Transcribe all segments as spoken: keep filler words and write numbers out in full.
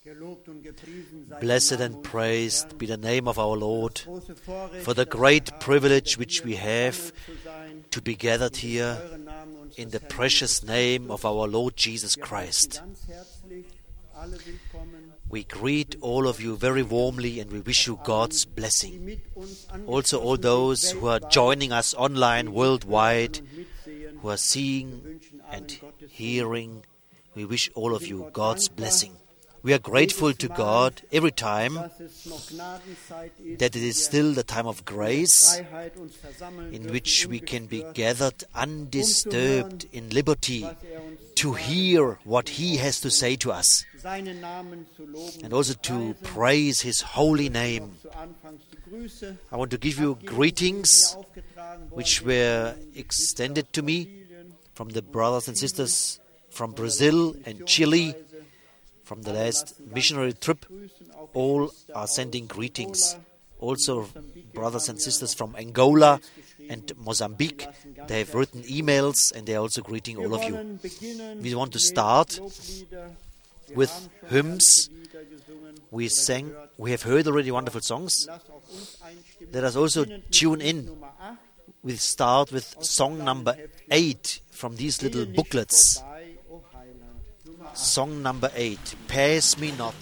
Blessed and praised be the name of our Lord for the great privilege which we have to be gathered here in the precious name of our Lord Jesus Christ. We greet all of you very warmly and we wish you God's blessing. Also all those who are joining us online worldwide, who are seeing and hearing, we wish all of you God's blessing. We are grateful to God every time that it is still the time of grace in which we can be gathered undisturbed in liberty to hear what He has to say to us and also to praise His holy name. I want to give you greetings which were extended to me from the brothers and sisters from Brazil and Chile. From the last missionary trip, all are sending greetings. Also, brothers and sisters from Angola and Mozambique, they have written emails and they are also greeting all of you. We want to start with hymns. We sang, we have heard already wonderful songs. Let us also tune in. We start with song number eight from these little booklets. Song number eight, Pass Me Not.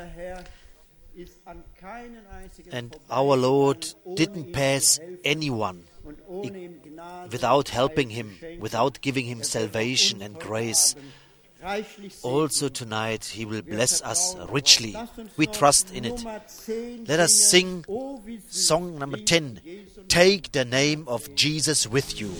And our Lord didn't pass anyone without helping him, without giving him salvation and grace. Also tonight He will bless us richly. We trust in it. Let us sing song number ten. Take the name of Jesus with you.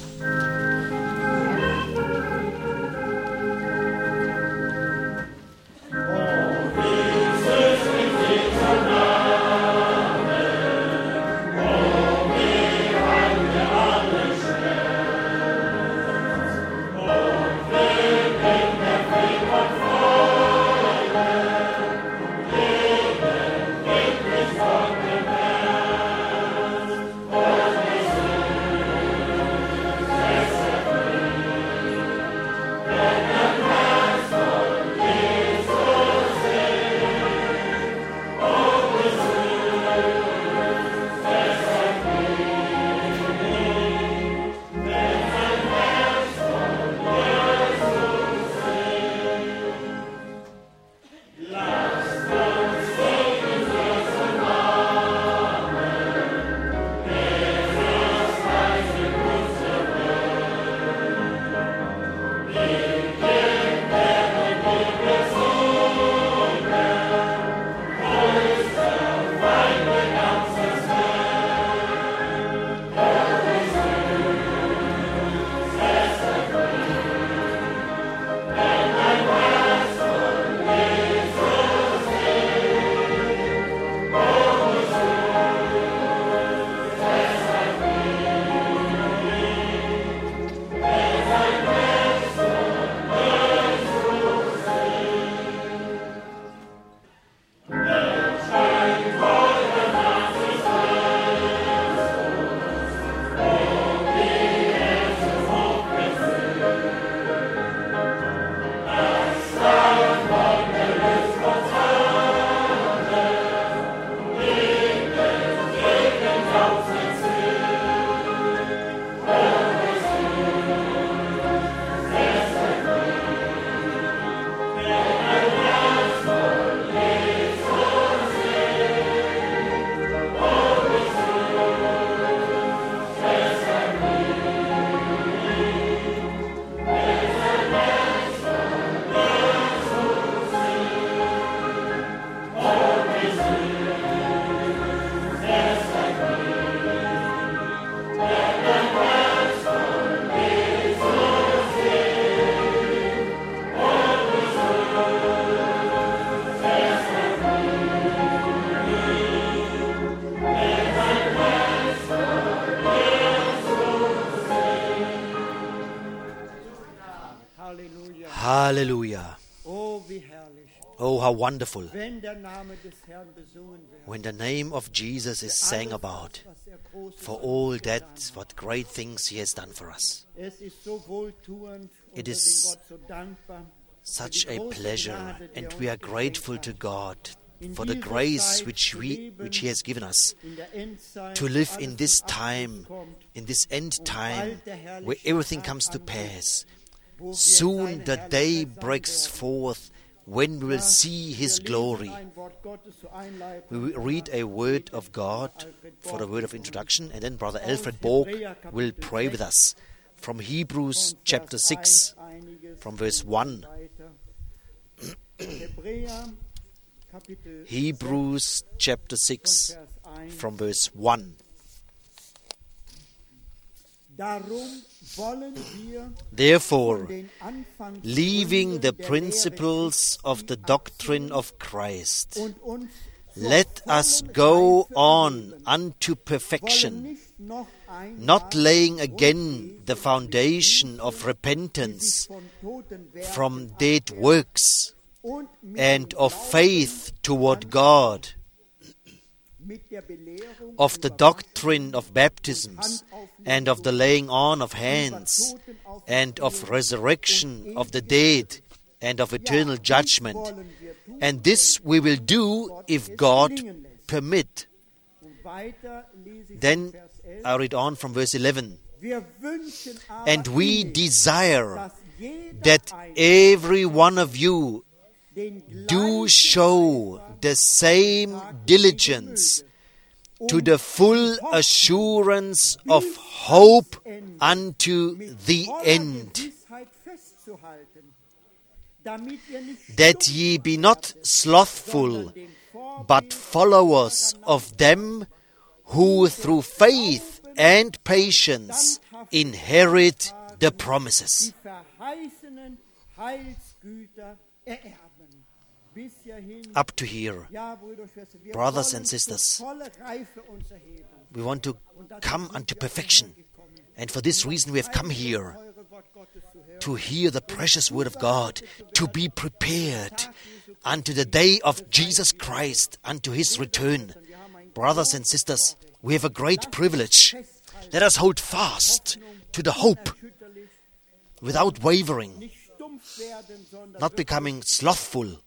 Hallelujah. Oh, how wonderful when the name of Jesus is sang about, for all that, what great things He has done for us. It is such a pleasure, and we are grateful to God for the grace which we, which He has given us to live in this time, in this end time, where everything comes to pass. Soon the day breaks forth when we will see His glory. We will read a word of God for a word of introduction, and then Brother Alfred Borg will pray with us from Hebrews chapter six, from verse one. Hebrews chapter six, from verse one. Therefore, leaving the principles of the doctrine of Christ, let us go on unto perfection, not laying again the foundation of repentance from dead works and of faith toward God, of the doctrine of baptisms, and of the laying on of hands, and of resurrection of the dead, and of eternal judgment. And this we will do if God permit. Then I read on from verse eleven. And we desire that every one of you do show the same diligence to the full assurance of hope unto the end, that ye be not slothful, but followers of them who through faith and patience inherit the promises. Up to here, brothers and sisters, we want to come unto perfection. And for this reason we have come here, to hear the precious word of God, to be prepared unto the day of Jesus Christ, unto his return. Brothers and sisters, we have a great privilege. Let us hold fast to the hope without wavering, not becoming slothful,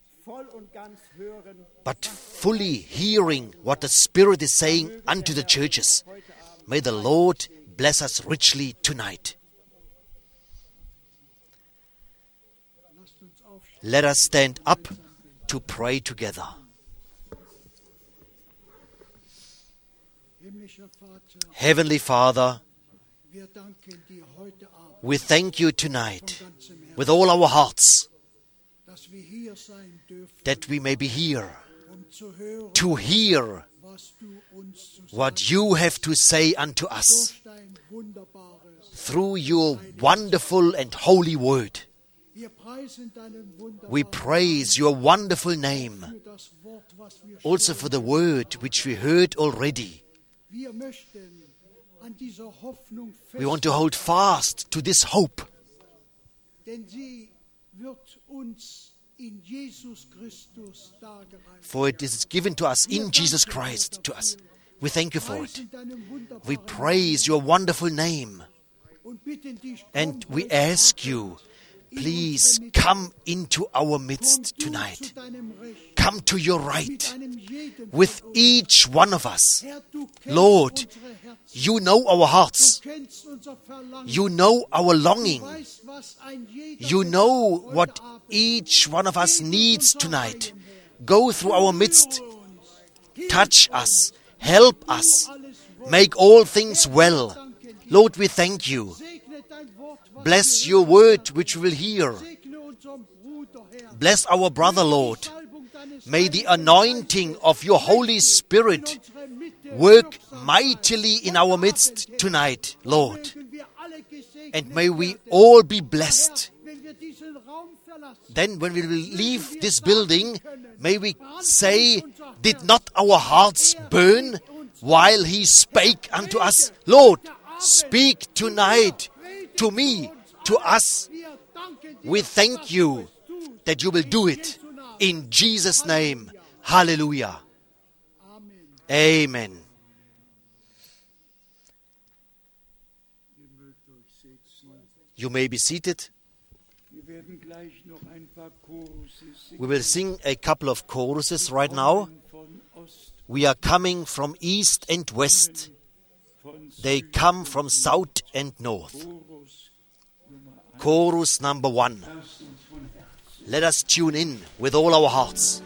but fully hearing what the Spirit is saying unto the churches. May the Lord bless us richly tonight. Let us stand up to pray together. Heavenly Father, we thank you tonight with all our hearts that we may be here to hear what you have to say unto us through your wonderful and holy word. We praise your wonderful name also for the word which we heard already. We want to hold fast to this hope, for it is given to us in Jesus Christ to us. We thank you for it. We praise your wonderful name, and we ask you, please come into our midst tonight. Come to your right with each one of us. Lord, you know our hearts. You know our longing. You know what each one of us needs tonight. Go through our midst. Touch us. Help us. Make all things well. Lord, we thank you. Bless your word which we will hear. Bless our brother, Lord. May the anointing of your Holy Spirit work mightily in our midst tonight, Lord. And may we all be blessed. Then when we will leave this building, may we say, did not our hearts burn while he spake unto us? Lord, speak tonight to me, to us. We thank you that you will do it. In Jesus' name, hallelujah. Amen. You may be seated. We will sing a couple of choruses right now. We are coming from east and west. They come from south and north. Chorus number one. Let us tune in with all our hearts.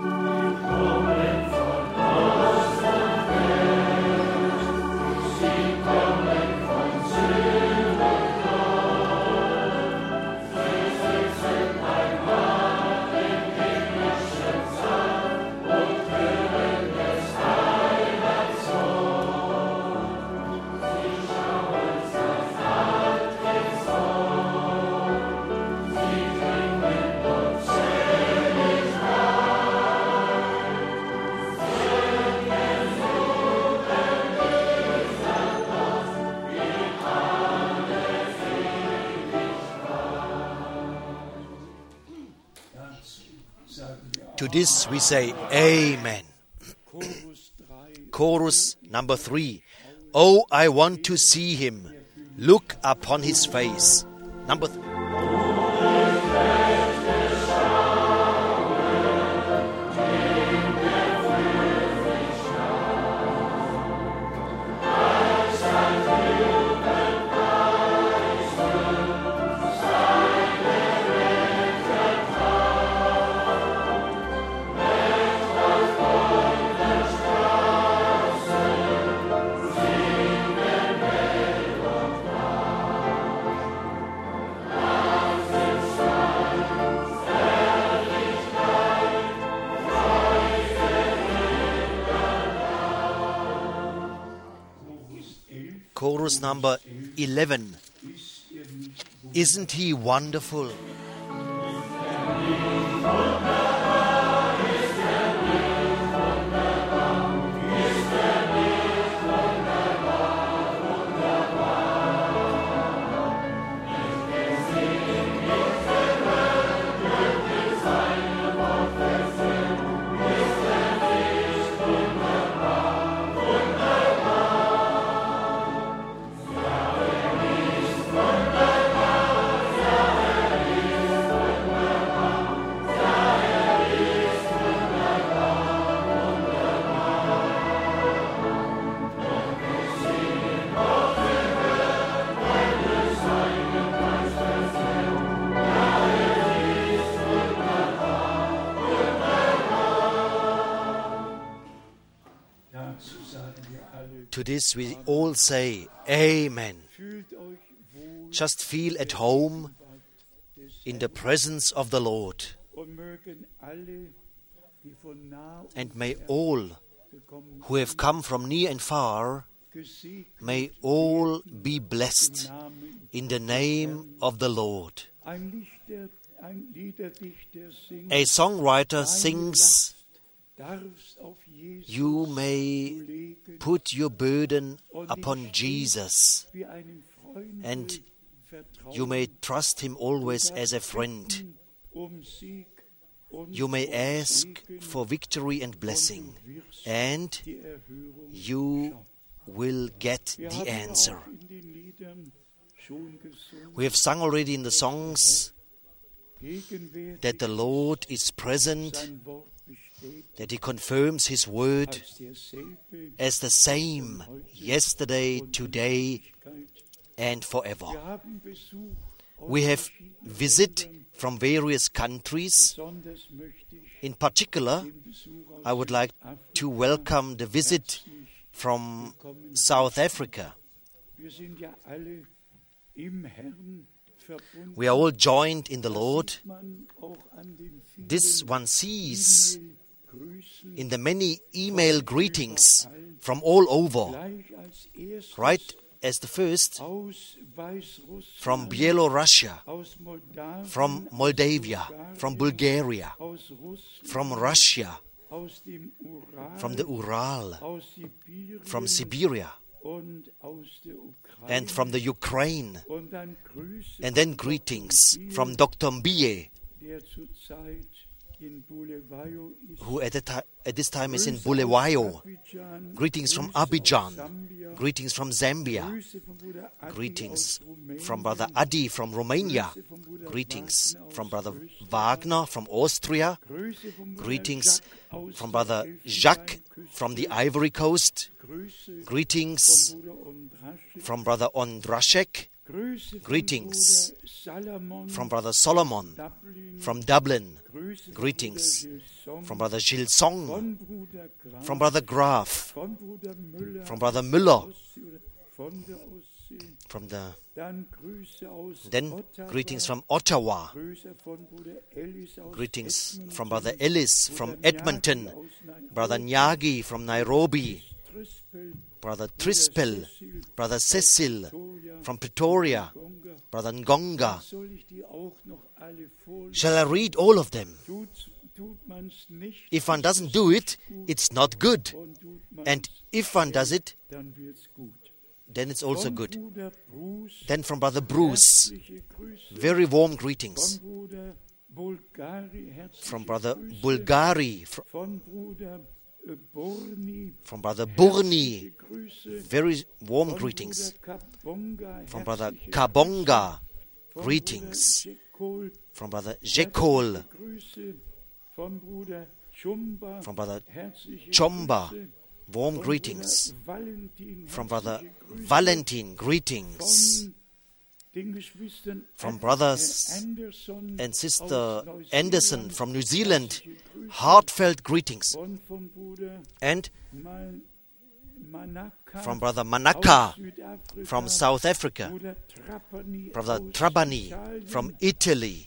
To this we say, Amen. Chorus number three. Oh, I want to see him. Look upon his face. Number three. Let chorus number eleven. Isn't he wonderful? To this we all say, Amen. Just feel at home in the presence of the Lord. And may all who have come from near and far, may all be blessed in the name of the Lord. A songwriter sings, you may put your burden upon Jesus, and you may trust Him always as a friend. You may ask for victory and blessing, and you will get the answer. We have sung already in the songs that the Lord is present, that He confirms His word as the same yesterday, today, and forever. We have visit from various countries. In particular, I would like to welcome the visit from South Africa. We are all joined in the Lord. This one sees in the many email greetings from all over, right as the first, from Belarus, from Moldavia, from Bulgaria, from Russia, from the Ural, from Siberia, and from the Ukraine, and then greetings from Doctor Mbie, who at, ti- at this time is in Bulawayo. Greetings from Abidjan. Greetings from Zambia. Greetings from Brother Adi from Romania. Greetings from Brother Wagner from Austria. Greetings from Brother Jacques from the Ivory Coast. Greetings from Brother Ondrashek. Greetings from Brother Solomon from Dublin. Greetings from Brother Gilles Song, from Brother Graf, from Brother Müller, from the then greetings from Ottawa, greetings from Brother Ellis from Edmonton, Brother Nyagi from Nairobi, Brother Trispel, Brother Cecil from Pretoria, Brother Ngonga. Shall I read all of them? If one doesn't do it, it's not good. And if one does it, then it's also good. Then from Brother Bruce, very warm greetings. From Brother Bulgari, from, from Brother Burni, very warm greetings. From Brother Kabonga, greetings. From Brother Jekol, from Brother Chomba, warm greetings. From Brother Valentin, greetings. From brothers and Sister Anderson from New Zealand, heartfelt greetings. And from Brother Manaka from South Africa, Brother Trabani from Italy,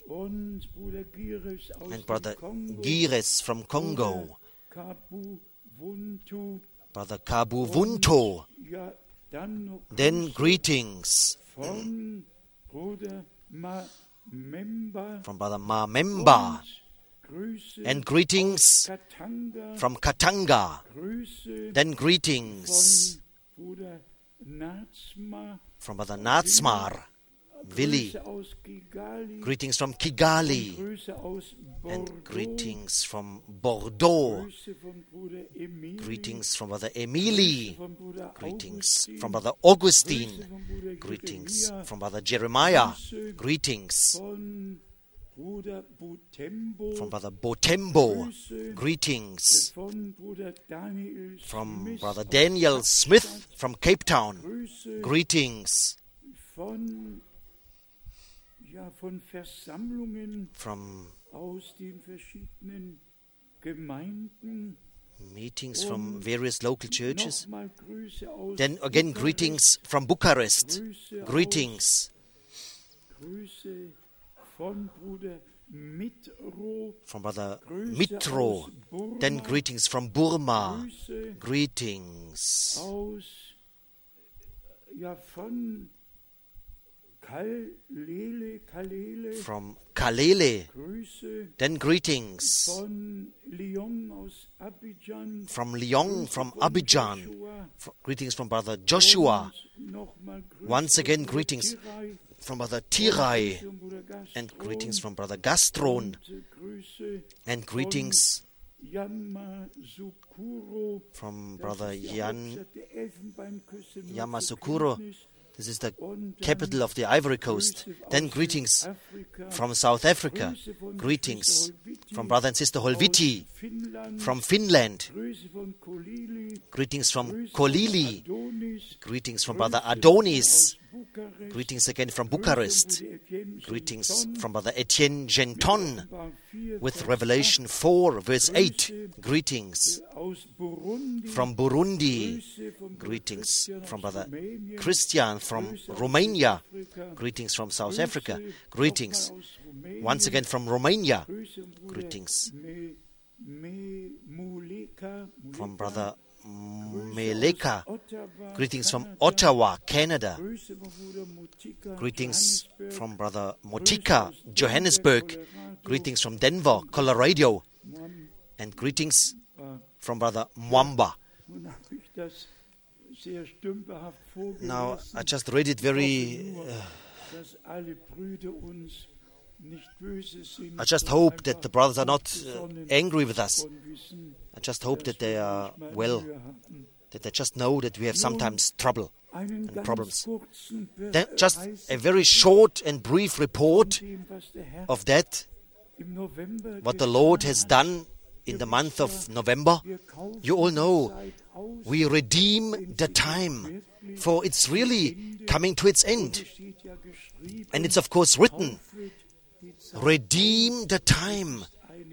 and Brother Gires from Congo, Brother Kabuvunto, Then greetings von Bruder Ma-Memba from Brother Ma-Memba, Grüße and greetings Katanga, from Katanga. Grüße Then greetings von Bruder Nazma, from Brother Natsmar, Willi. Grüße aus Kigali, Greetings from Kigali, Grüße aus Bordeaux, and greetings from Bordeaux. Grüße von Bruder Emil, Greetings from Brother Emili. von Bruder Greetings Augustin, from Brother Augustine. Grüße von Bruder Greetings Jeremia, from Brother Jeremiah. Greetings von Bruder Butembo, from Brother Botembo. Grüße Greetings von Bruder Daniel from Smith Brother aus Daniel Smith from Cape Town. Grüße Greetings von, ja, von Versammlungen from aus den verschiedenen Gemeinden. meetings from various local churches. Nochmal Grüße aus Then again, Bukarest, greetings from Bucharest. Grüße Greetings aus, Grüße von Bruder Mitro, from Brother Grüße Mitro. aus Burma, Then greetings from Burma. Grüße Greetings aus, ja, von Kalele, Kalele, from Kalele. Grüße Then greetings von Lyon aus Abidjan, from Lyon, from von Abidjan. Joshua, F- Greetings from Brother Joshua. und nochmal Grüße Once again, von greetings Tirai, from Brother Tirai. von Bruder Gastron, And greetings from Brother Gastron. und Grüße And greetings Yamasukuro, from das Brother ist die Yan Hauptstadt der Elfenbeinküste, nur Yamasukuro. zur Kenntnis. This is the Und dann capital of the Ivory Coast. Grüße Then aus greetings Südafrika, from South Africa. Grüße von Greetings Geschwister Holviti, from Brother and Sister Holviti. aus Finnland, From Finland. Grüße von Kolili, Greetings from Grüße Kolili. von Adonis, Greetings from Brother Grüße Adonis. aus Bukarest, Greetings again from Grüße Bucharest. von Bruder Etienne Greetings Genton, from Brother Etienne Genton Offenbar vier, with Vers Revelation four, verse eight. Greetings acht, aus Burundi, from Burundi. Grüße von Bruder Greetings Christian from aus Brother Rumänien, Christian from Grüße aus Romania. Südafrika, Greetings from South Grüße Africa. nochmal Greetings aus Rumänien, once again from Romania. Grüße von Bruder Greetings Me, Me, Muleka, from Muleka, Brother Grüße Meleka. aus Ottawa, Greetings from Kanada, Ottawa, Canada. Grüße von Bruder Mutika, Greetings Johannesburg, from Brother Grüße Motika, aus Denver, Johannesburg. Colorado, Greetings from Denver, Colorado. Mwamba. And greetings from Brother Mwamba. Nun habe ich das sehr stümperhaft Now, vorgelesen. I just read it very. Ich hoffe nur, Uh, dass alle Brüder uns nicht böse sind, I just sondern hope that the brothers are not uh, besonnen angry with us. und wissen, I just hope that they are manchmal well, Mühe haben. that they just know that we have sometimes trouble Einen and ganz problems. kurzen Then just Beweis a very short and brief report von dem, was der Herr of that, im November what the getan Lord has hat. done in the month of November. Wir kaufen You all know die Zeit aus, we redeem the time, for it's really coming to its end. es steht ja geschrieben, And it's of course written, kaufet die Zeit, redeem the time,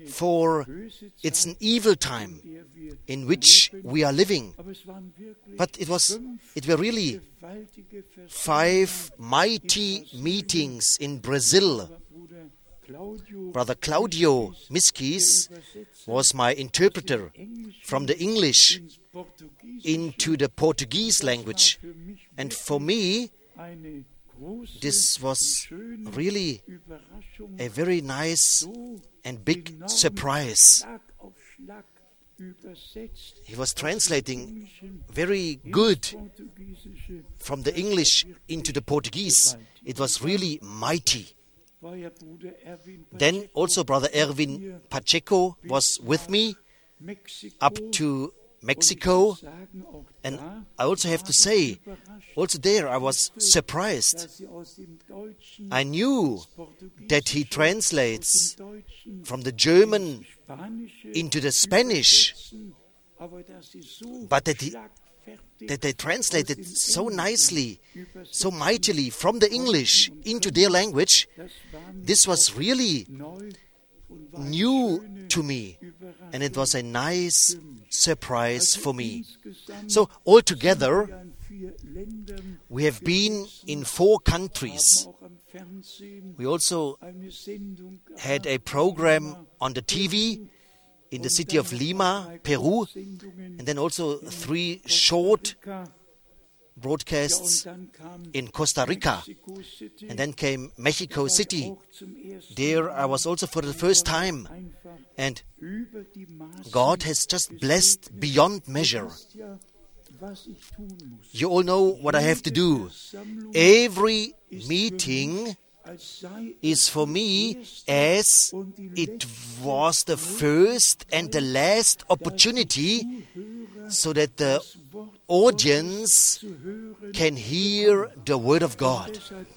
for böse it's Zeit, an evil time in der wir in which leben. we are living. Aber es waren wirklich But it was, fünf it were really gewaltige five Versammlungen mighty in Brasilien. meetings in Brazil. Aber Bruder Claudio Brother Claudio Miskis was my interpreter from the English ins Portugiesische into the Portuguese language. für mich And for me, eine große this was schöne really Überraschung, a very nice so and big genau surprise. Schlag auf Schlag übersetzt He was translating Englischen very ins good Portugiesische. from the English into the Portuguese. It was really mighty. War ja Bruder Erwin Then Pacheco also Brother Erwin Pacheco was with me Mexiko, up to und ich Mexico. muss sagen, auch And da I also have to say, also there I was surprised. dass sie aus dem Deutschen I knew ins Portugiesische, that he aus translates dem Deutschen from the German Spanische into the Spanish, übersetzen, aber dass sie so but that he- schlagfertig that they translated aus dem so Englischen nicely, übersetzen. so mightily from the English into their language. Das war mir This was auch really neu und war eine new schöne to me, Überraschung and it was a nice surprise for me. insgesamt. So altogether, Wir an vier Ländern we have been in four haben countries. auch am Fernsehen We also eine Sendung had a gehabt, program on the T V in the city of Lima, Peru, and then also three short broadcasts in Costa Rica. And then came Mexico City. There I was also for the first time. And God has just blessed beyond measure. You all know what I have to do. Every meeting is for me as it was the first and the last opportunity so that the audience can hear the Word of God.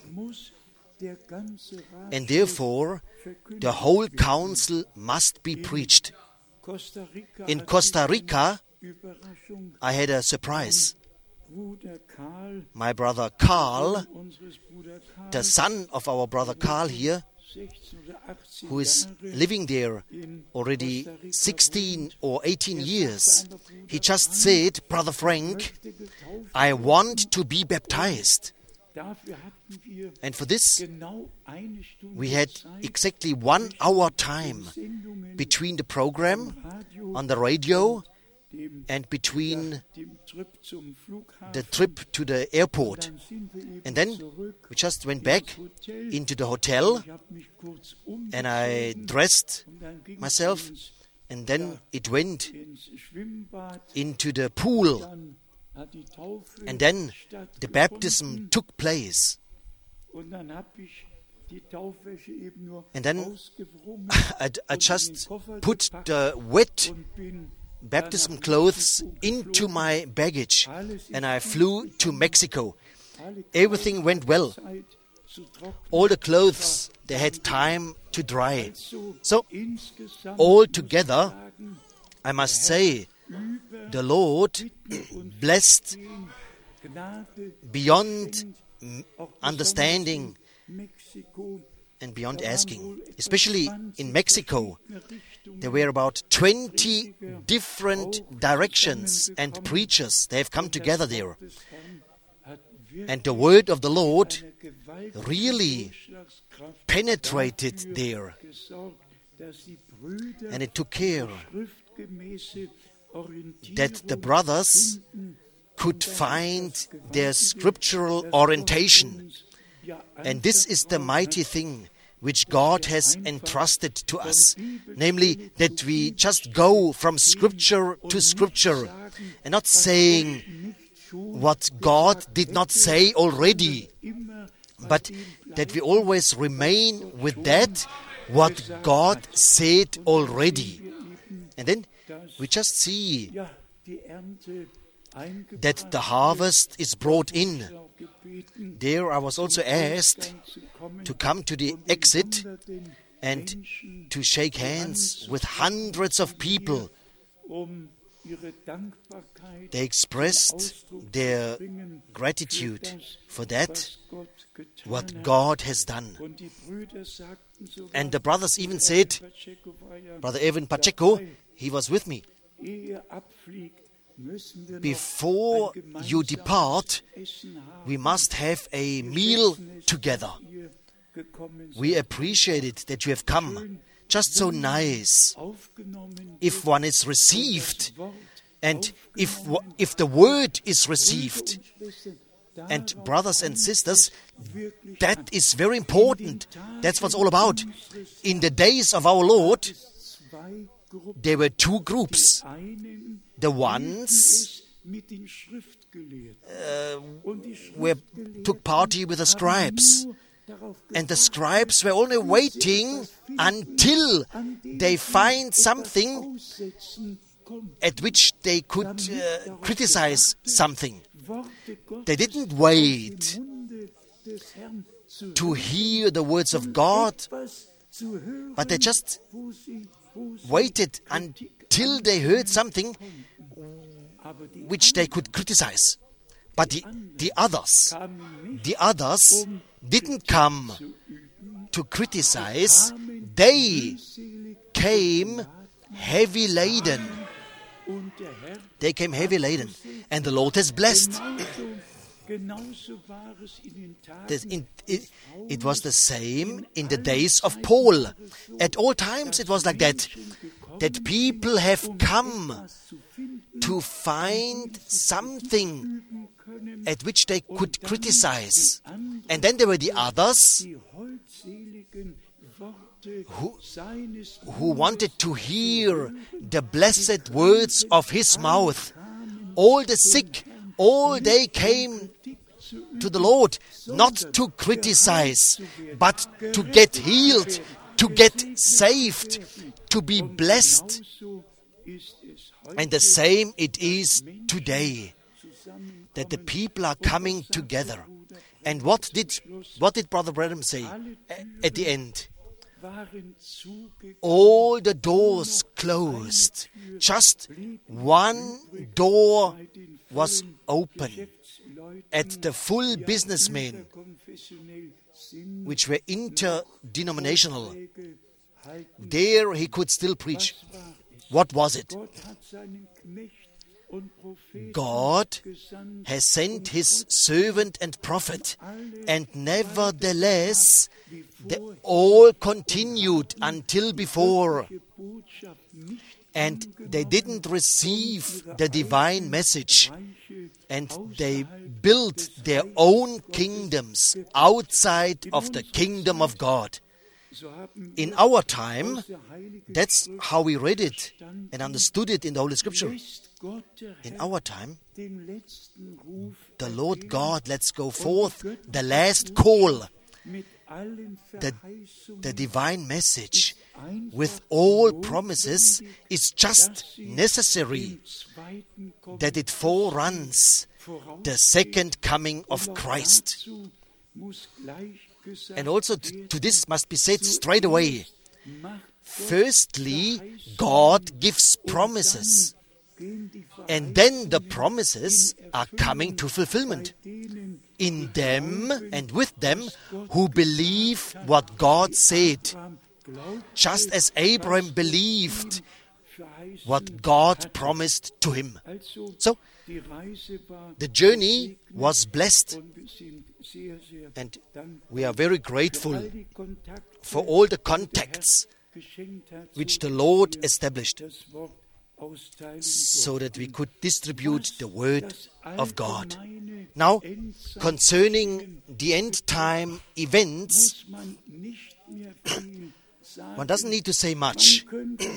And therefore, the whole council must be preached. In Costa Rica, I had a surprise. My brother Karl, the son of our brother Karl here, who is living there already sixteen or eighteen years, he just said, "Brother Frank, I want to be baptized." And for this, we had exactly one hour time between the program on the radio and between the trip to the airport. And then we just went back into the hotel and I dressed myself, and then it went into the pool, and then the baptism took place. And then I, I just put the wet baptism clothes into my baggage and I flew to Mexico. Everything went well. All the clothes, they had time to dry. So, altogether, I must say, the Lord blessed beyond understanding and beyond asking. Especially in Mexico, there were about twenty different directions and preachers. They have come together there. And the word of the Lord really penetrated there. And it took care that the brothers could find their scriptural orientation. And this is the mighty thing which God has entrusted to us, namely that we just go from Scripture to Scripture and not saying what God did not say already, but that we always remain with that what God said already. And then we just see that the harvest is brought in. There I was also asked to come to the exit and to shake hands with hundreds of people. They expressed their gratitude for that, what God has done. And the brothers even said, Brother Evan Pacheco, he was with me. Before you depart, we must have a meal together. We appreciate it that you have come. Just so nice. If one is received, and if if the word is received, and brothers and sisters, that is very important. That's what it's all about. In the days of our Lord, there were two groups. The ones uh, were, took party with the scribes. And the scribes were only waiting until they find something at which they could uh, criticize something. They didn't wait to hear the words of God, but they just waited until they heard something which they could criticize. But the, the others, the others didn't come to criticize. They came heavy laden. They came heavy laden. And the Lord has blessed. It, it, it was the same in the days of Paul. At all times it was like that. That people have come to find something at which they could criticize. And then there were the others who, who wanted to hear the blessed words of his mouth. All the sick, all they came to the Lord, not to criticize, but to get healed, to get saved, to be blessed. And the same it is today, that the people are coming together. And what did what did Brother Branham say at the end? All the doors closed. Just one door was open. At the full businessmen, which were interdenominational, there he could still preach. What was it? God has sent his servant and prophet, and nevertheless they all continued until before, and they didn't receive the divine message, and they built their own kingdoms outside of the kingdom of God. In our time, that's how we read it and understood it in the Holy Scripture. In our time, the Lord God lets go forth the last call, the, the divine message with all promises is just necessary that it foreruns the second coming of Christ. And also t- to this must be said straight away. Firstly, God gives promises, and then the promises are coming to fulfillment in them and with them who believe what God said, just as Abraham believed what God promised to him. So, the journey was blessed, and we are very grateful for all the contacts which the Lord established, so that we could distribute the Word of God. Now, concerning the end-time events, one doesn't need to say much.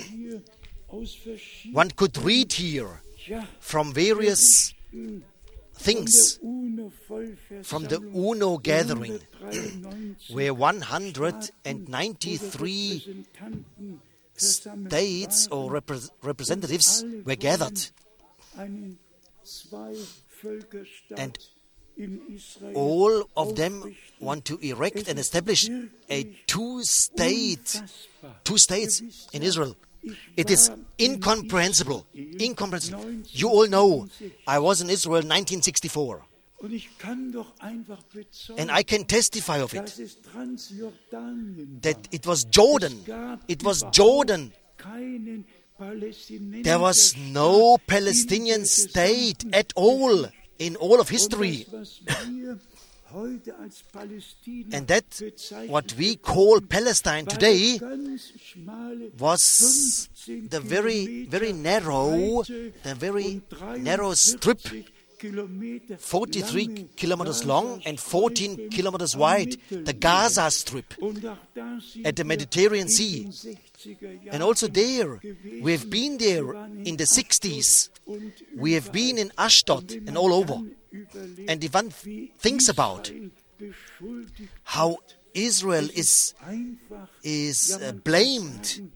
One could read here from various things, from the UNO gathering, where one hundred ninety-three states or repre- representatives were gathered. And all of them want to erect and establish a two-state, two states in Israel. It is incomprehensible. Incomprehensible. You all know, I was in Israel in nineteen sixty-four. And I can testify of it, that it was Jordan. It was Jordan. There was no Palestinian state at all in all of history. And that, what we call Palestine today, was the very, very narrow, the very narrow strip, forty-three kilometers long and fourteen kilometers wide, the Gaza Strip at the Mediterranean Sea. And also there, we have been there in the sixties. We have been in Ashdod and all over. And if one thinks about how Israel is, is uh, blamed,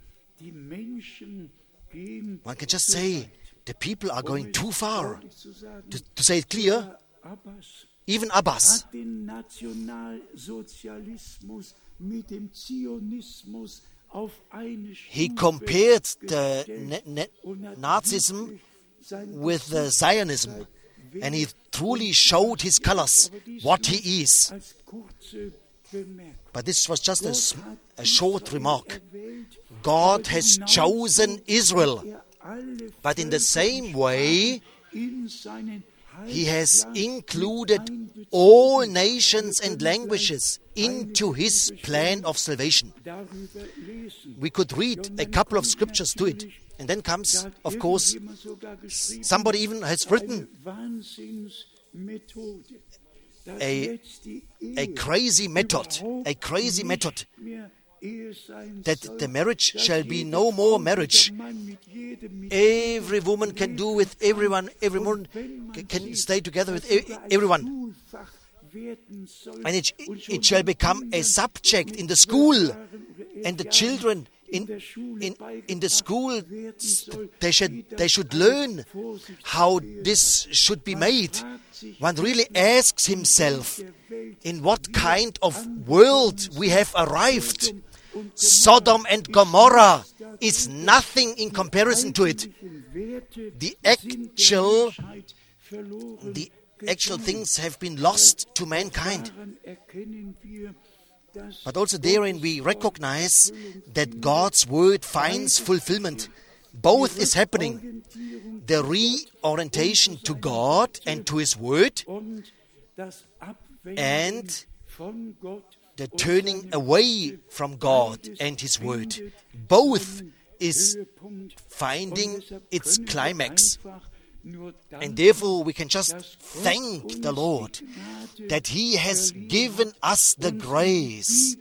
one can just say, the people are going too far. To, to say it clear, even Abbas he compared the ne- ne- Nazism with the Zionism, and he truly showed his colors, what he is. But this was just a, a short remark. God has chosen Israel, but in the same way, He has included all nations and languages into His plan of salvation. We could read a couple of scriptures to it. And then comes, of course, somebody even has written a, a crazy method, a crazy method, that the marriage shall be no more marriage. Every woman can do with everyone, every woman can stay together with everyone. And it, it shall become a subject in the school, and the children in, in, in the school, they should, they should learn how this should be made. One really asks himself, in what kind of world we have arrived. Sodom and Gomorrah is nothing in comparison to it. The actual, the actual things have been lost to mankind. But also therein we recognize that God's word finds fulfillment. Both is happening. The reorientation to God and to His word, and the turning away from God and His word. Both is finding its climax. And therefore we can just thank the Lord that He has given us the grace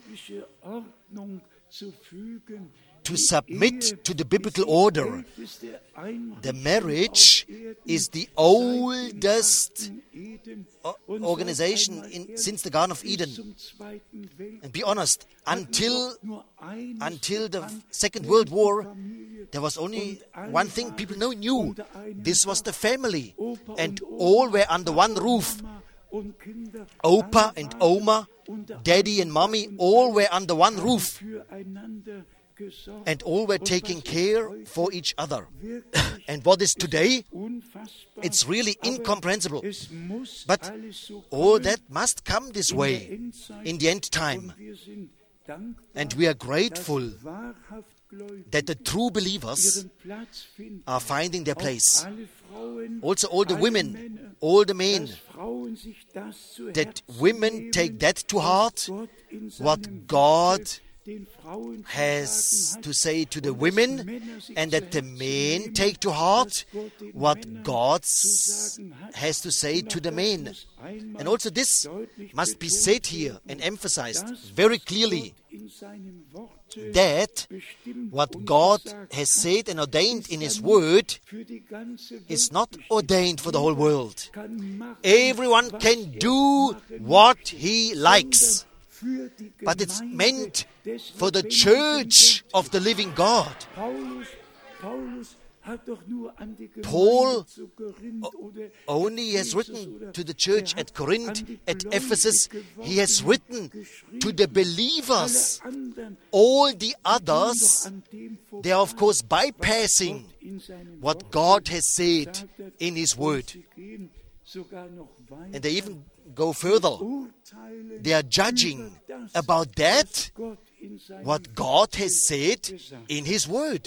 to submit to the biblical order. The marriage is the oldest organization in, since the Garden of Eden. And be honest, until, until the Second World War, there was only one thing people knew. This was the family. And all were under one roof. Opa and Oma, Daddy and Mommy, all were under one roof. And all were taking care for each other. And what is today? It's really incomprehensible. But all that must come this way in the end time. And we are grateful that the true believers are finding their place. Also all the women, all the men, that women take that to heart, what God has to say to the women, and that the men take to heart what God has to say to the men. And also this must be said here and emphasized very clearly, that what God has said and ordained in His Word is not ordained for the whole world. Everyone can do what he likes. But it's meant for the church of the living God. Paul only has written to the church at Corinth, at Ephesus. He has written to the believers. All the others, they are of course bypassing what God has said in His Word. And they even go further. They are judging about that, what God has said in His Word.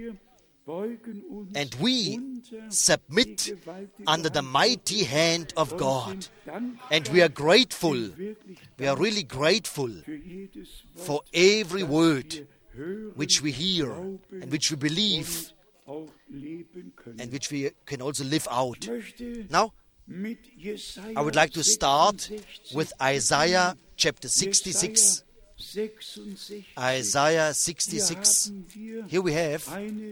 And we submit under the mighty hand of God. And we are grateful. We are really grateful for every word which we hear and which we believe and which we can also live out. Now, I would like to start with Isaiah chapter sixty-six. Isaiah sixty-six. Here we have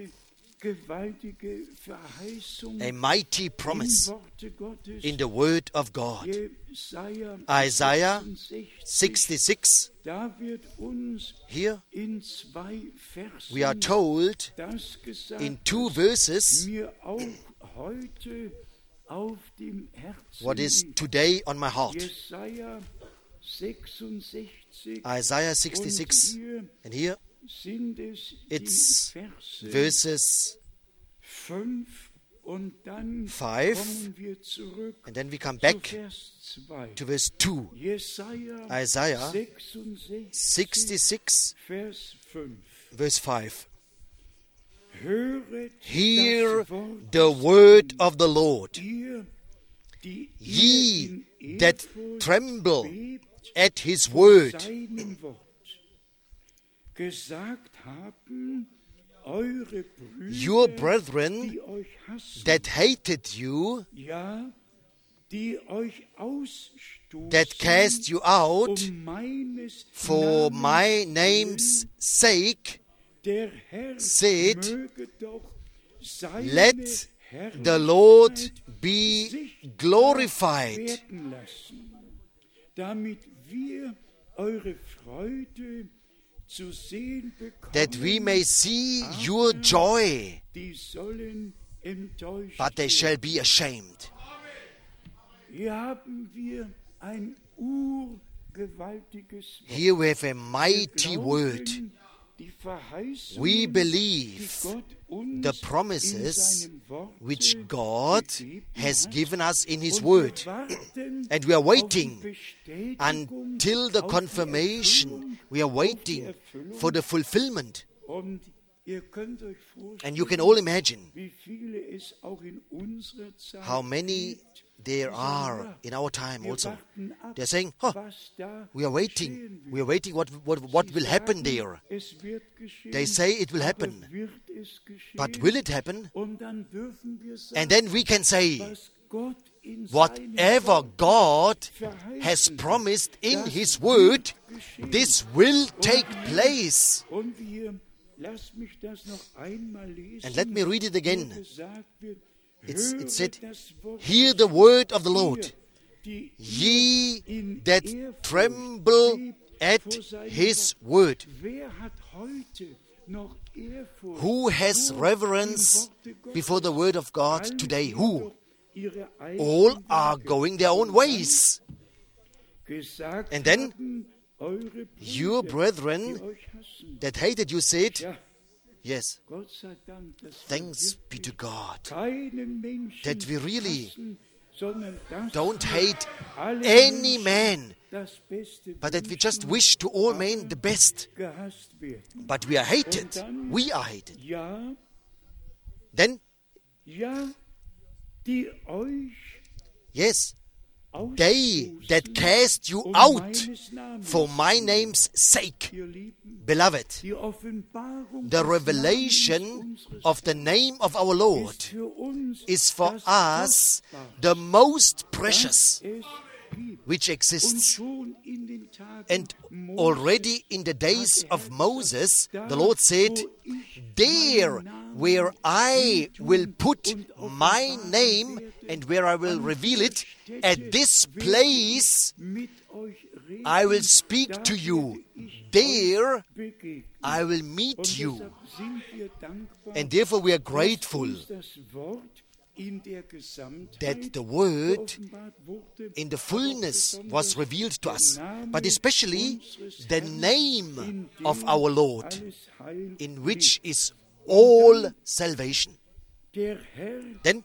a mighty promise in the Word of God. Isaiah sixty-six. Here we are told in two verses what is today on my heart. Isaiah sixty-six, and here it's verses five, and then we come back to verse two. Isaiah sixty-six, verse five. Hear the word of the Lord, ye that tremble at His word. Your brethren that hated you, that cast you out for my name's sake, said, let the Lord be glorified, that we may see your joy, but they shall be ashamed. Here we have a mighty word. We believe the promises which God has given us in His Word. And we are waiting until the confirmation. We are waiting for the fulfillment. And you can all imagine how many there are in our time also. They're saying, oh, we are waiting. We are waiting what, what, what will happen there. They say it will happen. But will it happen? And then we can say, whatever God has promised in His Word, this will take place. And let me read it again. It's, it said, hear the word of the Lord, ye that tremble at His word. Who has reverence before the word of God today? Who? All are going their own ways. And then your brethren that hated you said, yes, thanks be to God that we really don't hate any man, but that we just wish to all men the best. But we are hated. We are hated. Then, yes, they that cast you out for my name's sake, beloved, the revelation of the name of our Lord is for us the most precious which exists. And already in the days of Moses, the Lord said, there where I will put my name and where I will reveal it, at this place I will speak to you. There I will meet you. And therefore we are grateful that the Word in the fullness was revealed to us, but especially the name of our Lord, in which is all salvation. Then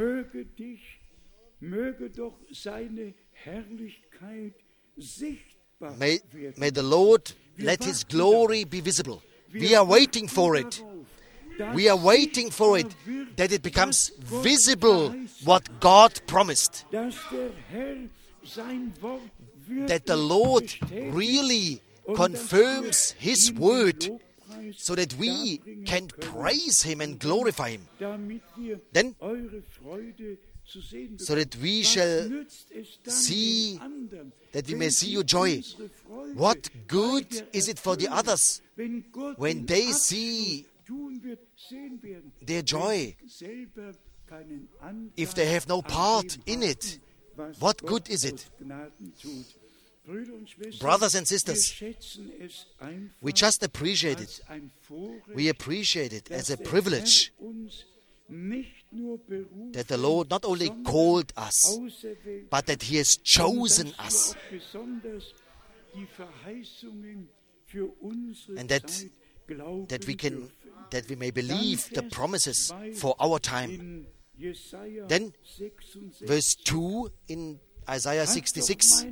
may, may the Lord let His glory be visible. We are waiting for it. We are waiting for it, that it becomes visible what God promised. That the Lord really confirms His word, so that we can praise Him and glorify Him. Then, so that we shall see, that we may see your joy. What good is it for the others when they see their joy, if they have no part in it? What good is it? Brothers and sisters, we just appreciate it. We appreciate it as a privilege that the Lord not only called us, but that He has chosen us. And that, that we can that we may believe the promises for our time. Then, verse two in Isaiah sixty-six,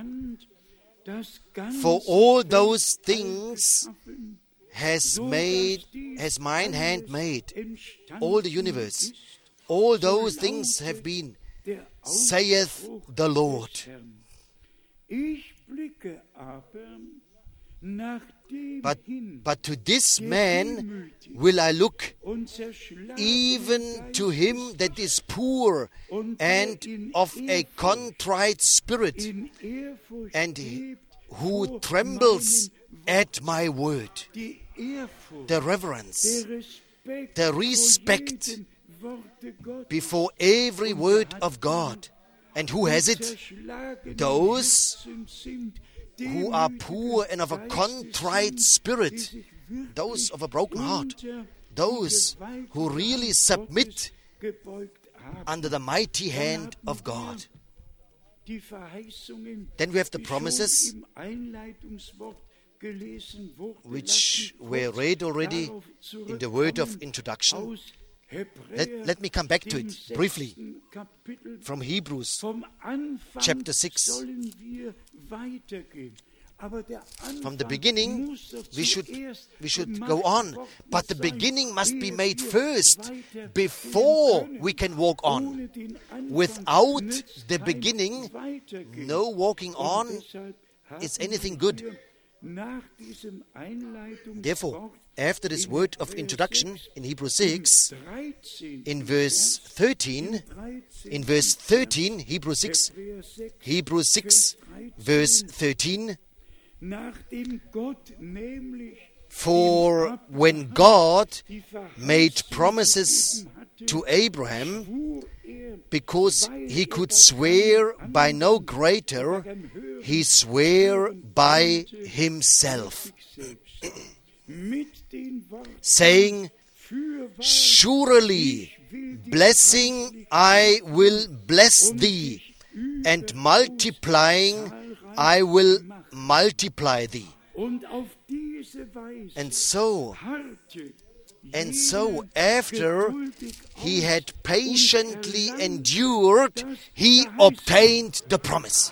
for all those things has made, has mine hand made, all the universe, all those things have been, saith the But, but to this man will I look, even to him that is poor and of a contrite spirit, and who trembles at my word. The reverence, the respect before every word of God. And who has it? Those who are poor and of a contrite spirit, those of a broken heart, those who really submit under the mighty hand of God. Then we have the promises which were read already in the word of introduction. Let, let me come back to it briefly from Hebrews chapter six. From the beginning, we should, we should go on. But the beginning must be made first before we can walk on. Without the beginning, no walking on is anything good. Therefore, after this word of introduction in Hebrews six, in verse thirteen, in verse thirteen, Hebrews six, Hebrews six, verse thirteen, for when God made promises to Abraham, because he could swear by no greater, he swore by himself, saying, surely blessing I will bless thee, and multiplying I will multiply thee. And so, and so after he had patiently endured, he obtained the promise.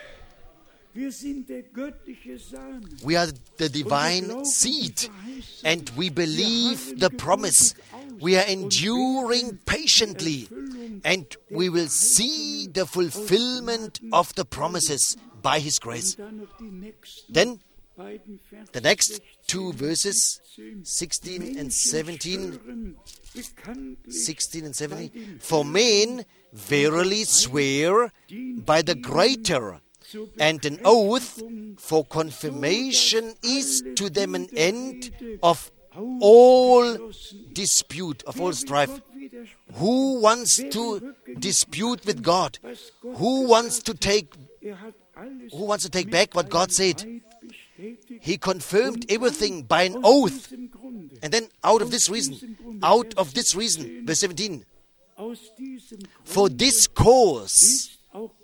We are the divine seed, and we believe the promise. We are enduring patiently, and we will see the fulfillment of the promises by His grace. Then, the next two verses, sixteen and seventeen, sixteen and seventeen, for men verily swear by the greater, and an oath for confirmation is to them an end of all dispute, of all strife. Who wants to dispute with God? Who wants to take who wants to take back what God said? He confirmed everything by an oath. And then out of this reason, out of this reason, verse seventeen, for this cause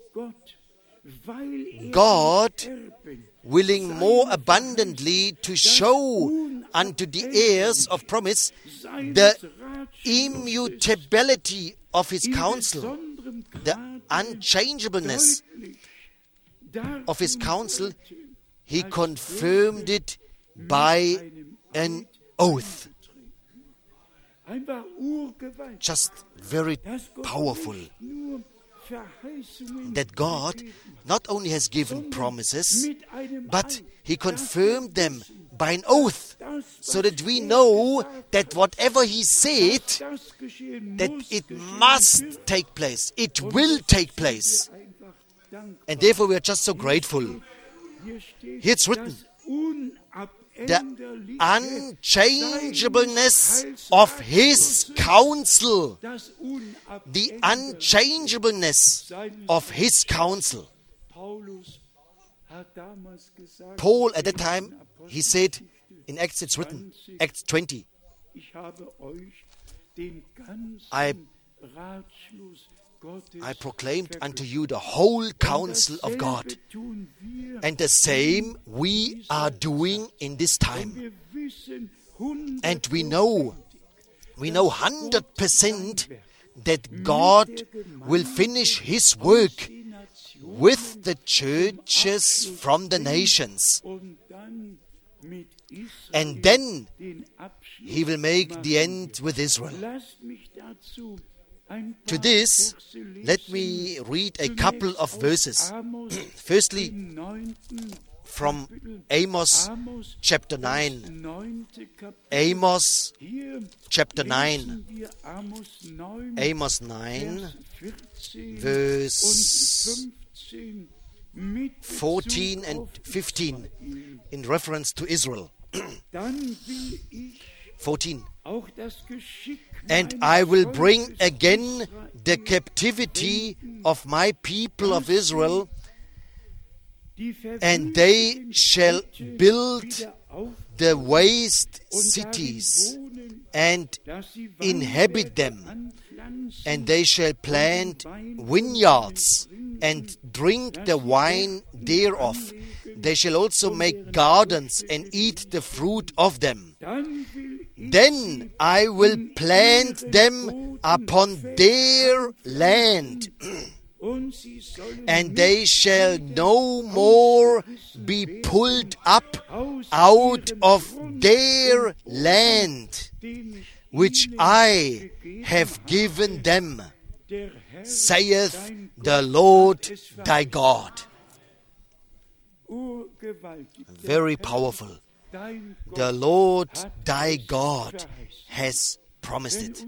God, willing more abundantly to show unto the heirs of promise the immutability of His counsel, the unchangeableness of His counsel, He confirmed it by an oath. Just very powerful. That God not only has given promises, but He confirmed them by an oath, so that we know that whatever He said, that it must take place. It will take place. And therefore we are just so grateful. Here it's written, the unchangeableness of His counsel. The unchangeableness of His counsel. Paul at that time, he said, in Acts it's written, Acts twenty, I, I proclaimed unto you the whole counsel of God. And the same we are doing in this time. And we know, we know one hundred percent that God will finish His work with the churches from the nations. And then He will make the end with Israel. To this, let me read a couple of verses. Firstly, from Amos chapter nine. Amos chapter nine. Amos nine, verse fourteen and fifteen, in reference to Israel. fourteen. And I will bring again the captivity of my people of Israel, and they shall build the waste cities and inhabit them, and they shall plant vineyards and drink the wine thereof. They shall also make gardens and eat the fruit of them. Then I will plant them upon their land, and they shall no more be pulled up out of their land, which I have given them, saith the Lord thy God. Very powerful. The Lord thy God has promised it.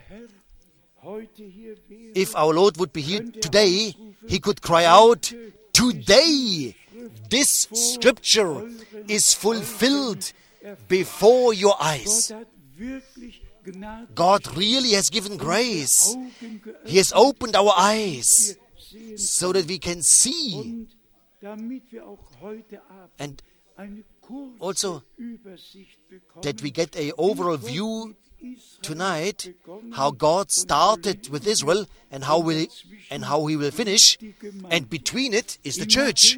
If our Lord would be here today, he could cry out, "Today this scripture is fulfilled before your eyes." God really has given grace. He has opened our eyes so that we can see, and also that we get an overall view tonight how God started with Israel and how will and how he will finish, and between it is the church.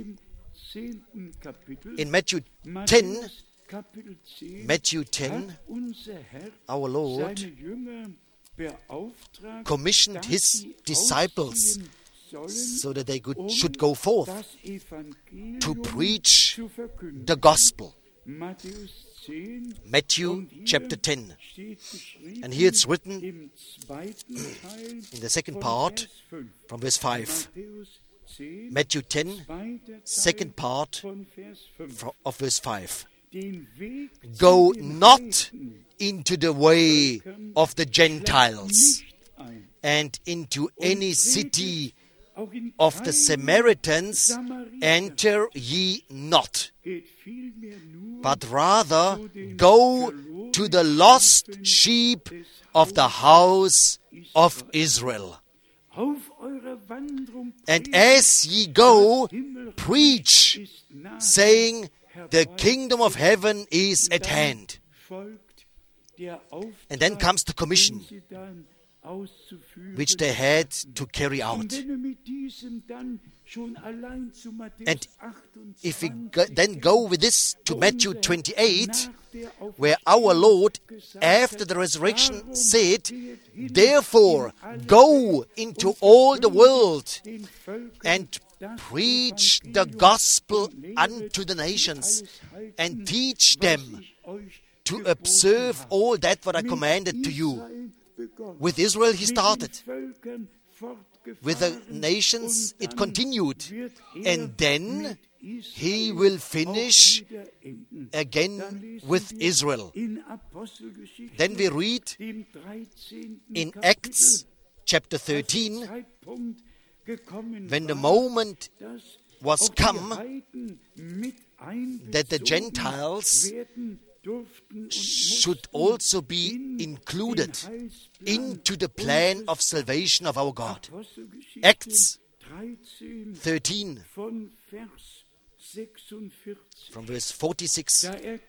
In Matthew ten, Matthew ten, our Lord commissioned his disciples so that they could, should go forth to preach the gospel. Matthew chapter ten. And here it's written in the second part from verse five. Matthew ten, second part of verse five. Go not into the way of the Gentiles, and into any city of the Samaritans enter ye not, but rather go to the lost sheep of the house of Israel. And as ye go, preach, saying, the kingdom of heaven is at hand. And then comes the commission, which they had to carry out. And if we go, then go with this to Matthew twenty-eight, where our Lord, after the resurrection, said, therefore, go into all the world and preach the gospel unto the nations, and teach them to observe all that what I commanded to you. With Israel he started. With the nations it continued. And then he will finish again with Israel. Then we read in Acts chapter thirteen, when the moment was come that the Gentiles should also be included into the plan of salvation of our God. Acts thirteen, from verse forty-six.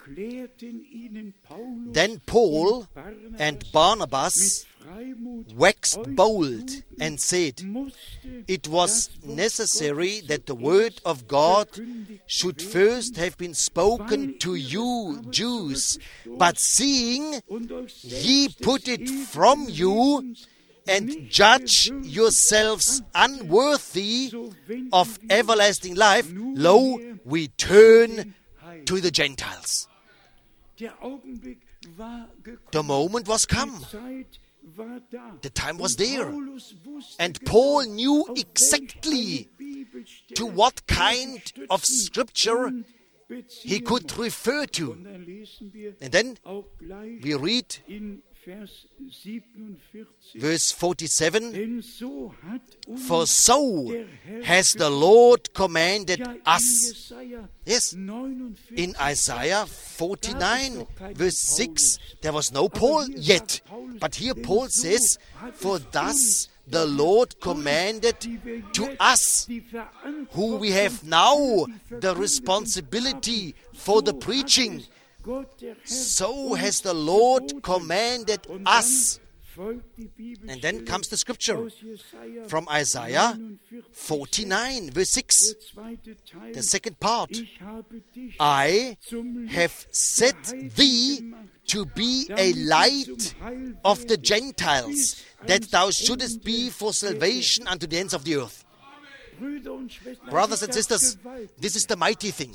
Then Paul and Barnabas waxed bold and said, it was necessary that the word of God should first have been spoken to you Jews, but seeing ye put it from you, and judge yourselves unworthy of everlasting life, lo, we turn to the Gentiles. The moment was come. The time was there. And Paul knew exactly to what kind of scripture he could refer to. And then we read verse forty-seven, for so has the Lord commanded us. Yes, in Isaiah forty-nine, verse six, there was no Paul yet. But here Paul says, for thus the Lord commanded to us, who we have now the responsibility for the preaching. So has the Lord commanded us. And then comes the scripture from Isaiah forty-nine, verse six. The second part. I have set thee to be a light of the Gentiles, that thou shouldest be for salvation unto the ends of the earth. Brothers and sisters, this is the mighty thing.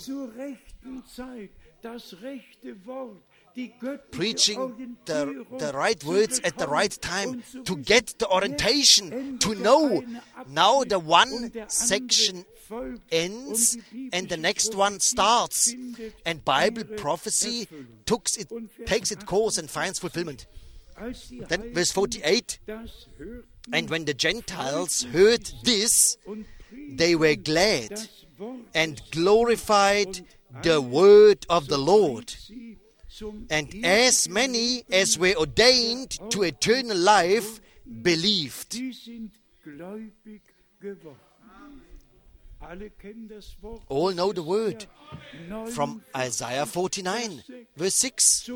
Preaching the, the right words at the right time, to get the orientation, to know now the one section ends and the next one starts, and Bible prophecy takes it, takes its course and finds fulfillment. Then verse forty-eight, and when the Gentiles heard this, they were glad and glorified the word of the Lord. And as many as were ordained to eternal life believed. All know the word from Isaiah forty-nine, verse six.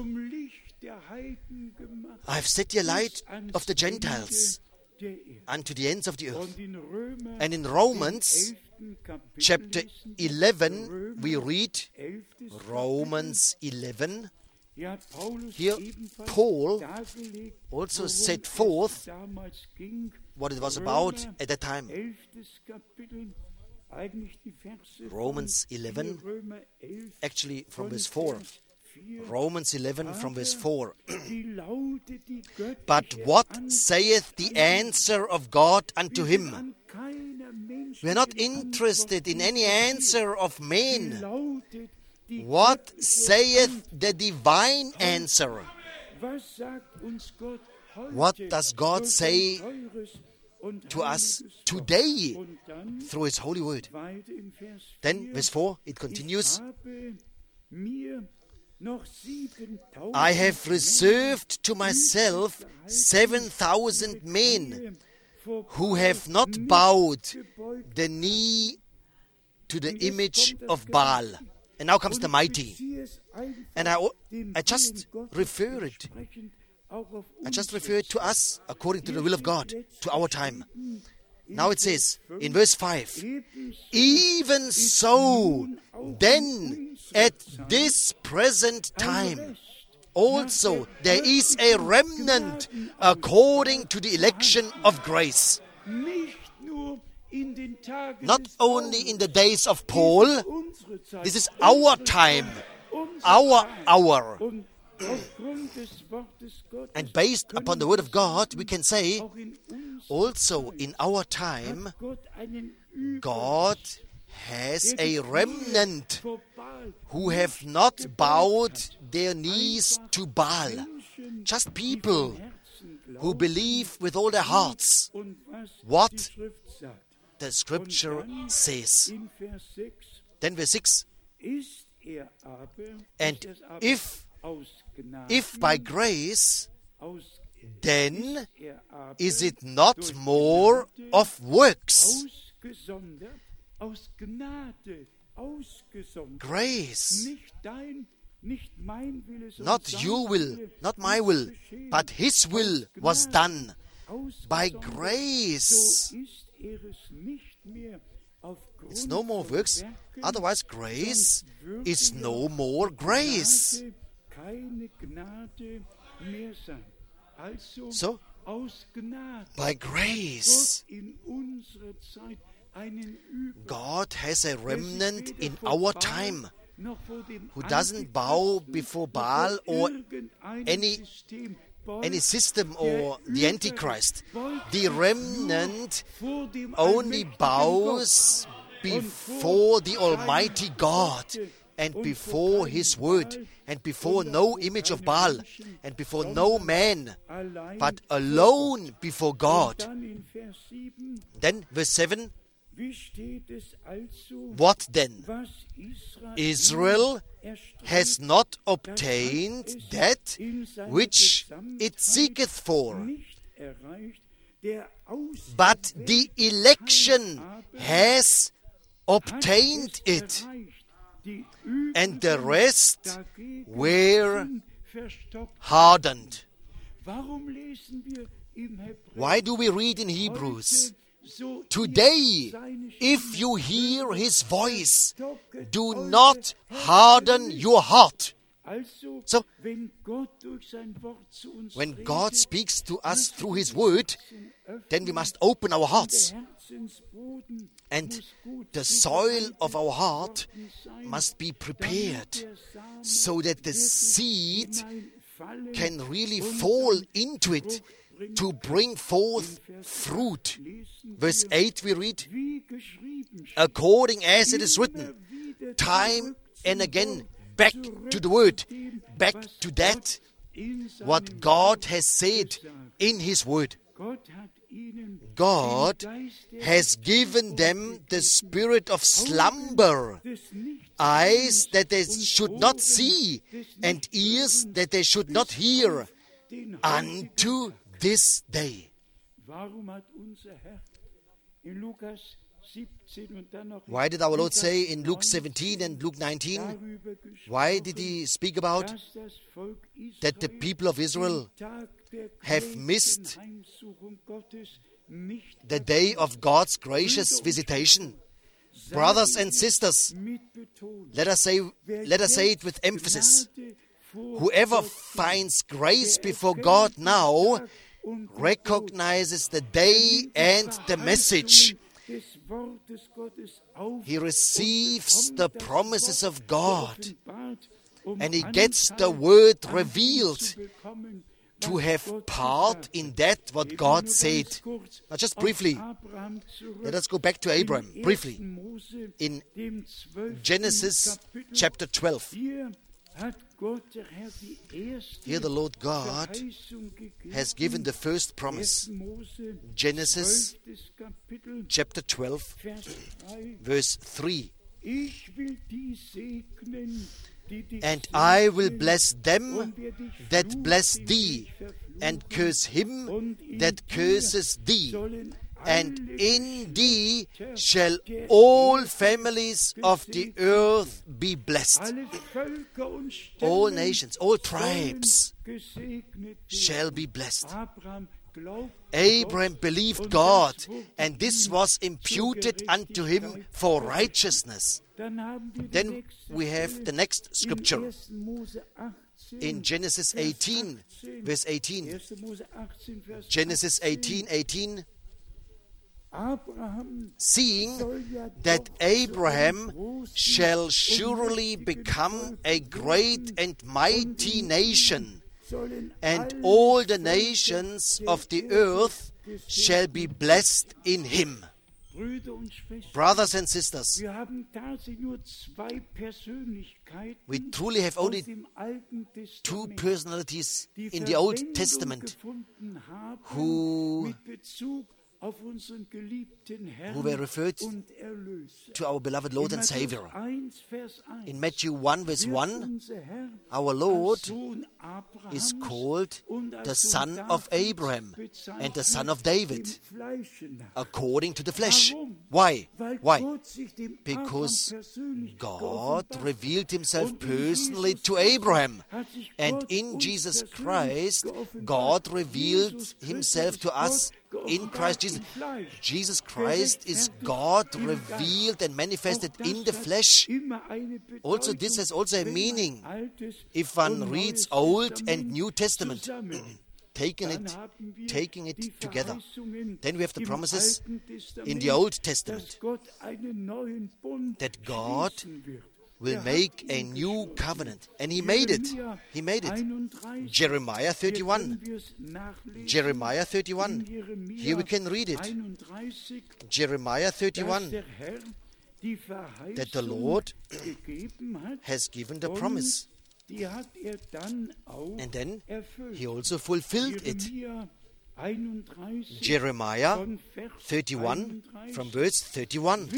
I have set the light of the Gentiles unto the ends of the earth. And in Romans chapter eleven, we read, Romans eleven, here Paul also set forth what it was about at that time. Romans eleven, actually from verse four. Romans eleven from verse four. But what saith the answer of God unto him? We are not interested in any answer of men. What saith the divine answer? What does God say to us today through His holy word? Then verse four, it continues, I have reserved to myself seven thousand men who have not bowed the knee to the image of Baal. And now comes the mighty. And I, I just refer it. I just refer it to us according to the will of God, to our time. Now it says in verse five, even so, then at this present time, also there is a remnant according to the election of grace. Not only in the days of Paul, this is our time, our hour. And based upon the word of God, we can say, also in our time, God has a remnant who have not bowed their knees to Baal. Just people who believe with all their hearts what the scripture says. Then verse six, and if if by grace, then is it not more of works? Grace. Not your will, not my will, but His will was done. By grace. It's no more works, otherwise grace is no more grace. So, by grace, God has a remnant in our time who doesn't bow before Baal or any any system or the Antichrist. The remnant only bows before the Almighty God and before His word and before no image of Baal and before no man, but alone before God. Then verse seven, what then? Israel has not obtained that which it seeketh for, but the election has obtained it, and the rest were hardened. Why do we read in Hebrews? Today, if you hear His voice, do not harden your heart. So, when God speaks to us through His word, then we must open our hearts. And the soil of our heart must be prepared so that the seed can really fall into it to bring forth fruit. Verse eight we read, according as it is written, time and again back to the word, back to that what God has said in His word. God has given them the spirit of slumber, eyes that they should not see, and ears that they should not hear, unto this day. Why did our Lord say in Luke seventeen and Luke nineteen, why did He speak about that the people of Israel have missed the day of God's gracious visitation? Brothers and sisters, let us say, let us say it with emphasis. Whoever finds grace before God now recognizes the day and the message. He receives the promises of God, and he gets the word revealed to have part in that what God said. Now just briefly, let us go back to Abraham, briefly. In Genesis chapter twelve, here the Lord God has given the first promise. Genesis chapter twelve, verse three. And I will bless them that bless thee, and curse him that curses thee. And in thee shall all families of the earth be blessed. All nations, all tribes shall be blessed. Abraham believed God, and this was imputed unto him for righteousness. Then we have the next scripture in Genesis eighteen, verse eighteen. Genesis eighteen, eighteen. Seeing that Abraham shall surely become a great and mighty nation, and all the nations of the earth shall be blessed in him. Brothers and sisters, we truly have only two personalities in the Old Testament who who were referred to our beloved Lord and Savior. In Matthew one, verse one, our Lord is called the Son of Abraham and the Son of David, according to the flesh. Why? Why? Because God revealed Himself personally to Abraham, and in Jesus Christ, God revealed Himself to us in Christ Jesus. Jesus Christ is God revealed and manifested in the flesh. Also, this has also a meaning if one reads Old and New Testament, taking it, taking it together. Then we have the promises in the Old Testament that God will make a new covenant. And he made it. He made it. Jeremiah thirty-one. Jeremiah thirty-one. Here we can read it. Jeremiah thirty-one. That the Lord has given the promise. And then he also fulfilled it. Jeremiah thirty-one, from verse thirty-one.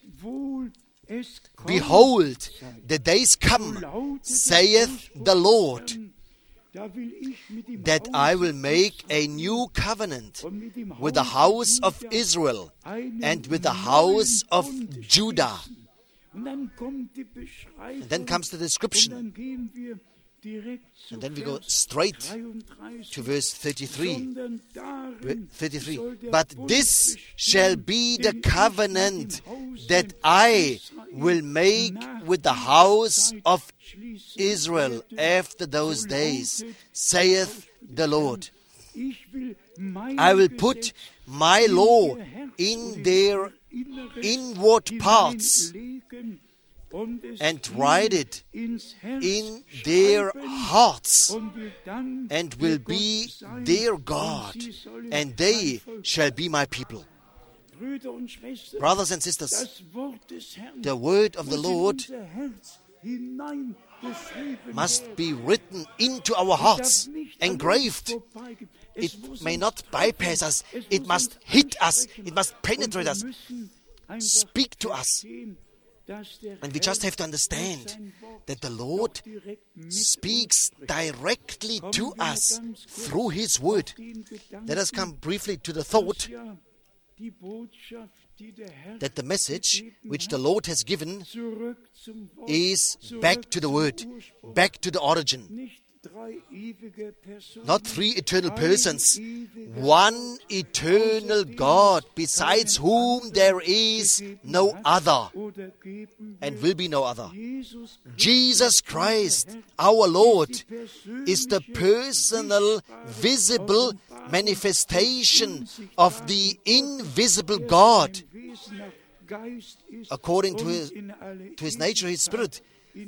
Behold, the days come, saith the Lord, that I will make a new covenant with the house of Israel and with the house of Judah. And then comes the description. And then we go straight to verse thirty-three. thirty-three. But this shall be the covenant that I will make with the house of Israel after those days, saith the Lord. I will put my law in their inward parts and write it in their hearts, and will be their God, and they shall be my people. Brothers and sisters, the word of the Lord must be written into our hearts, engraved. It may not bypass us. It must hit us. It must penetrate us, speak to us. And we just have to understand that the Lord speaks directly to us through His Word. Let us come briefly to the thought that the message which the Lord has given is back to the Word, back to the origin. Not three eternal persons, one eternal God, besides whom there is no other and will be no other. Jesus Christ, our Lord, is the personal, visible manifestation of the invisible God. According to his, to his nature, His Spirit.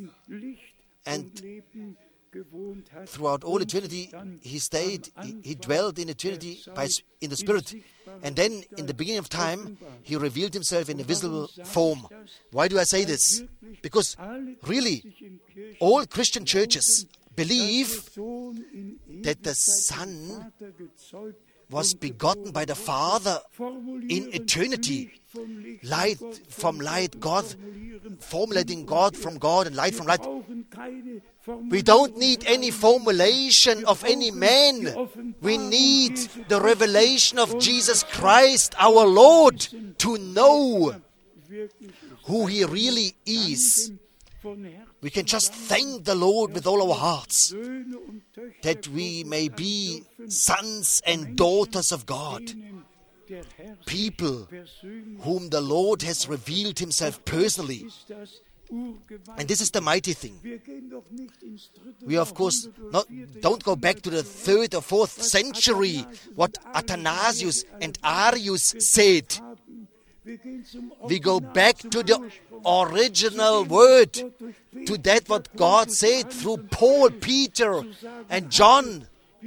And throughout all eternity, He stayed, He, he dwelled in eternity by, in the Spirit. And then, in the beginning of time, He revealed Himself in a visible form. Why do I say this? Because, really, all Christian churches believe that the Son was begotten by the Father in eternity. Light from light, God, formulating God from God and light from light. We don't need any formulation of any man. We need the revelation of Jesus Christ, our Lord, to know who He really is. We can just thank the Lord with all our hearts that we may be sons and daughters of God, people whom the Lord has revealed Himself personally. And this is the mighty thing. We, of course, not, don't go back to the third or fourth century, what Athanasius and Arius said. We go back to the original word, to that what God said through Paul, Peter, and John.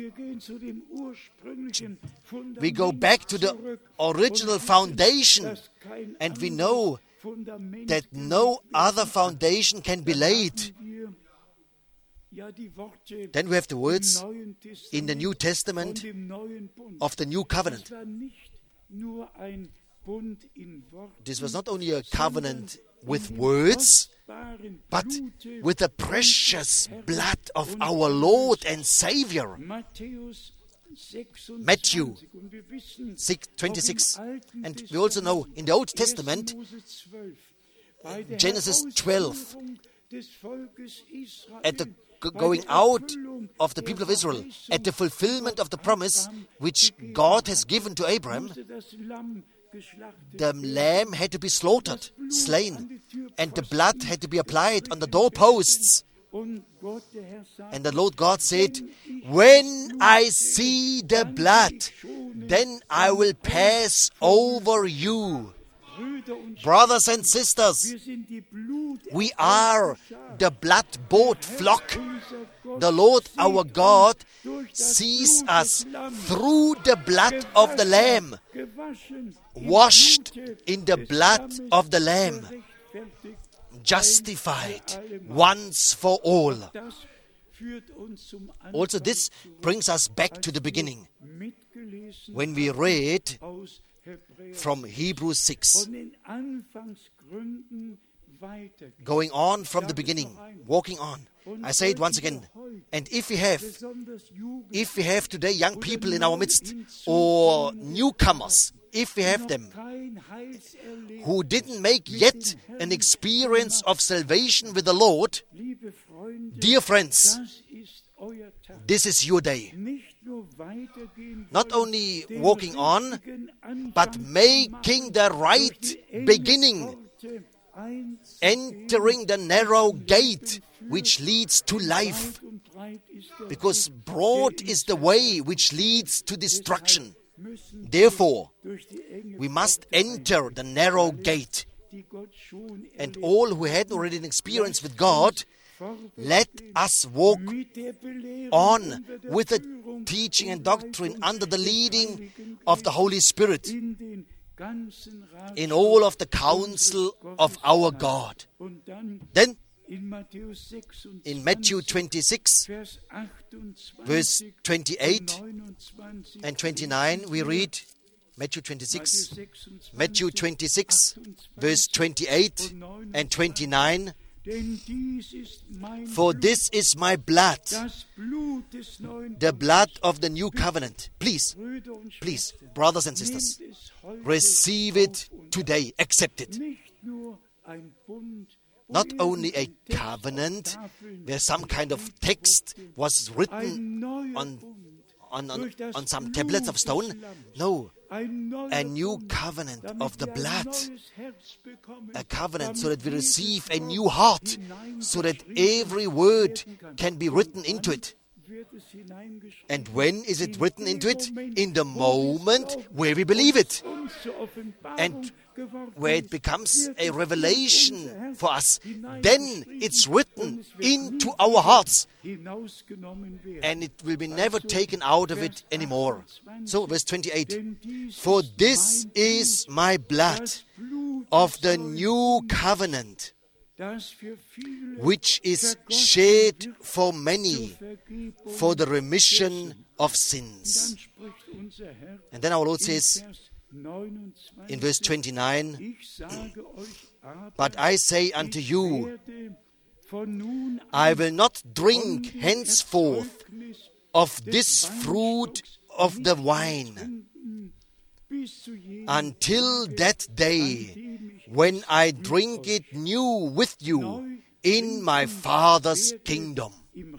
We go back to the original foundation, and we know that no other foundation can be laid. Then we have the words in the New Testament of the New Covenant. This was not only a covenant with words, but with the precious blood of our Lord and Savior. Matthew six twenty-six. And we also know in the Old Testament, Genesis twelve, at the going out of the people of Israel, at the fulfillment of the promise which God has given to Abraham, the lamb had to be slaughtered, slain, and the blood had to be applied on the doorposts. And the Lord God said, when I see the blood, then I will pass over you. Brothers and sisters, we are the blood-bought flock. The Lord our God sees us through the blood of the Lamb, washed in the blood of the Lamb, justified once for all. Also, this brings us back to the beginning, when we read from Hebrews six, going on from the beginning, walking on. I say it once again. And if we have, if we have today young people in our midst, or newcomers, if we have them, who didn't make yet an experience of salvation with the Lord, dear friends, this is your day. Not only walking on, but making the right beginning, entering the narrow gate which leads to life, because broad is the way which leads to destruction. Therefore, we must enter the narrow gate. And all who had already an experience with God, let us walk on with the teaching and doctrine under the leading of the Holy Spirit in all of the counsel of our God. Then, in Matthew twenty-six, verse twenty-eight and twenty-nine, we read, Matthew twenty-six, Matthew twenty-six, verse twenty-eight and twenty-nine, for this is my blood, the blood of the new covenant. Please, please, brothers and sisters, receive it today, accept it. Not only a covenant where some kind of text was written on, on, on, on some tablets of stone. No, a new covenant of the blood. A covenant so that we receive a new heart, so that every word can be written into it. And when is it written into it? In the moment where we believe it. And where it becomes a revelation for us, then it's written into our hearts, and it will be never taken out of it anymore. So, verse twenty-eight, for this is my blood of the new covenant, which is shed for many for the remission of sins. And then our Lord says, in verse twenty-nine, but I say unto you, I will not drink henceforth of this fruit of the wine until that day when I drink it new with you in my Father's kingdom.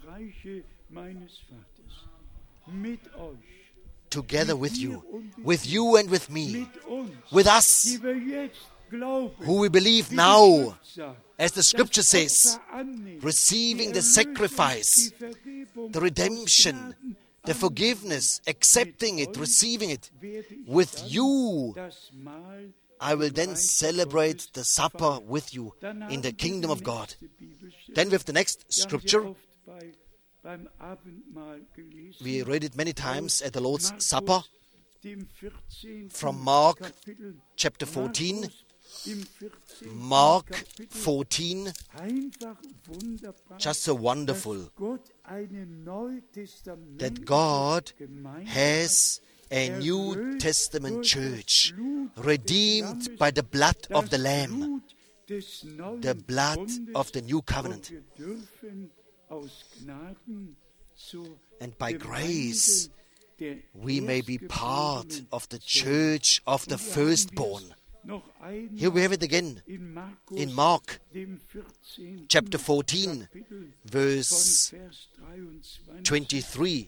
Together with you, with you and with me, with us, who we believe now, as the Scripture says, receiving the sacrifice, the redemption, the forgiveness, accepting it, receiving it. With you, I will then celebrate the supper with you in the kingdom of God. Then with the next Scripture, we read it many times at the Lord's Supper from Mark chapter fourteen. Mark fourteen, just so wonderful that God has a New Testament church redeemed by the blood of the Lamb, the blood of the new covenant. And by grace, we may be part of the church of the firstborn. Here we have it again in Mark chapter fourteen, verse twenty-three.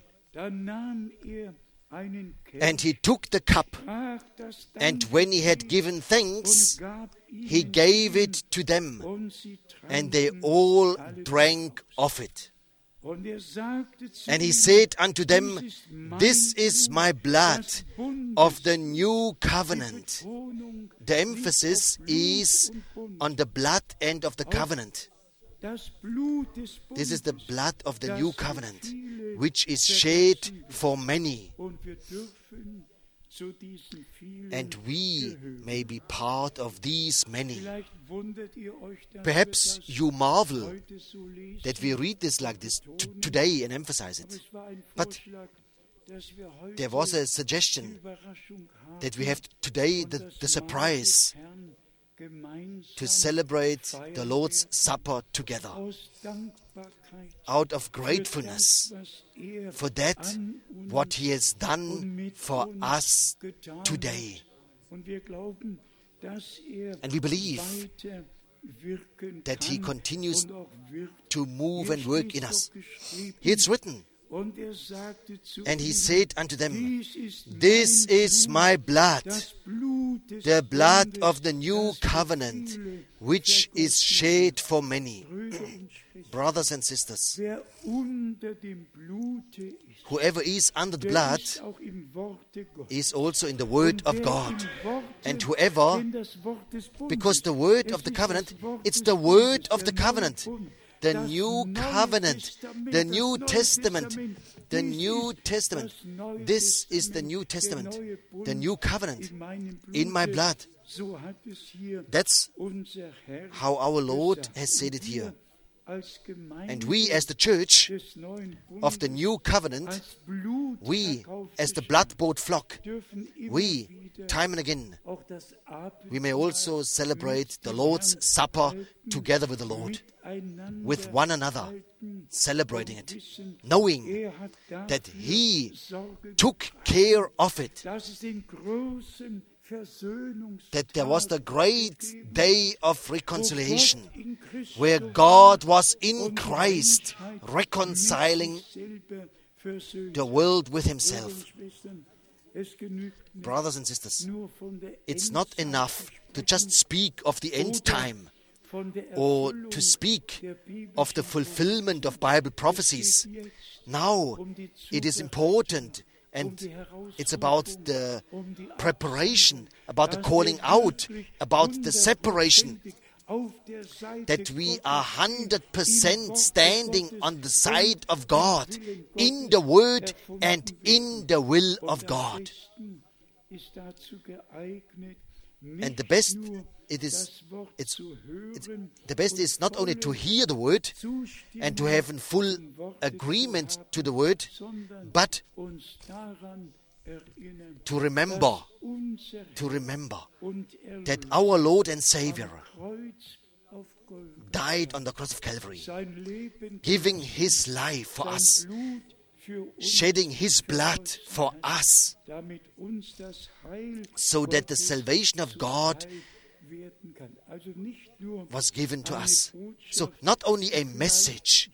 And he took the cup, and when he had given thanks, he gave it to them, and they all drank of it. And he said unto them, This is my blood of the new covenant. The emphasis is on the blood and of the covenant. This is the blood of the new covenant, which is shed for many. And we may be part of these many. Perhaps you marvel that we read this like this t- today and emphasize it. But there was a suggestion that we have today the, the surprise to celebrate the Lord's Supper together out of gratefulness for that what He has done for us today. And we believe that He continues to move and work in us. Here it's written, and He said unto them, This is my blood, the blood of the new covenant, which is shed for many. Brothers and sisters, whoever is under the blood is also in the Word of God. And whoever, because the Word of the covenant, it's the Word of the covenant. The New Covenant, the New Testament, the New Testament. This is the New Testament, the New Covenant in my blood. That's how our Lord has said it here. And we as the church of the New Covenant, we as the blood-bought flock, we, time and again, we may also celebrate the Lord's Supper together with the Lord, with one another, celebrating it, knowing that He took care of it, that there was the great day of reconciliation, where God was in Christ reconciling the world with Himself. Brothers and sisters, it's not enough to just speak of the end time or to speak of the fulfillment of Bible prophecies. Now, it is important, and it's about the preparation, about the calling out, about the separation, that we are one hundred percent standing on the side of God, in the Word and in the will of God. And the best it is, it's, it's the best is not only to hear the Word and to have in full agreement to the Word, but to remember, to remember that our Lord and Savior died on the cross of Calvary, giving His life for us, shedding His blood for us, so that the salvation of God was given to us. So not only a message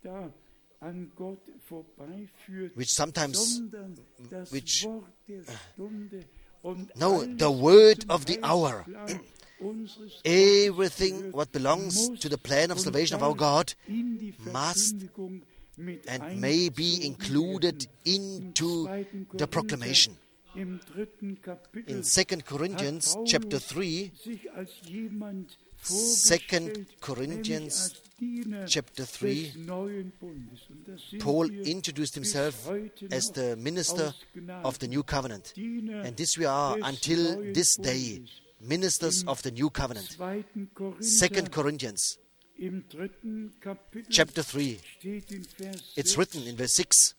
which sometimes, which, uh, no, the word of the hour. Everything what belongs to the plan of salvation of our God must and may be included into the proclamation. In Second Corinthians chapter three, Second Corinthians chapter three, Paul introduced himself as the minister of the new covenant. And this we are until this day, ministers of the new covenant. Second Corinthians chapter three, it's written in verse six.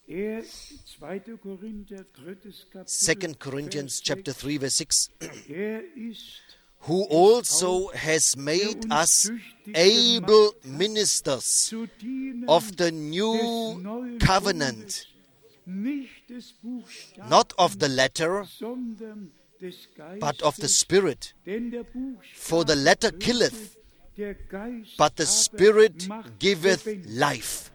Second Corinthians chapter three, verse six. Who also has made us able ministers of the new covenant, not of the letter, but of the Spirit. For the letter killeth, but the Spirit giveth life.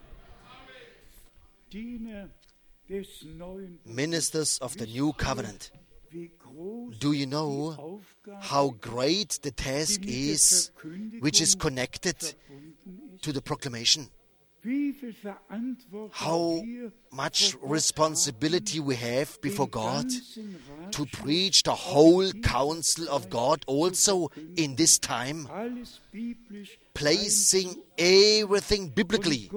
Ministers of the new covenant. Do you know how great the task is which is connected to the proclamation? how much responsibility we have before God to preach the whole counsel of God also in this time, placing everything biblically.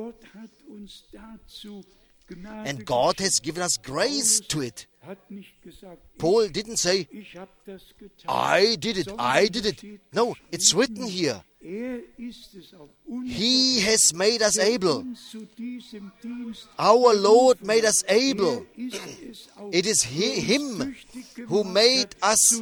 And God has given us grace to it. Paul didn't say, I did it, I did it. No, it's written here. He has made us able. Our Lord made us able. It is he, Him who made us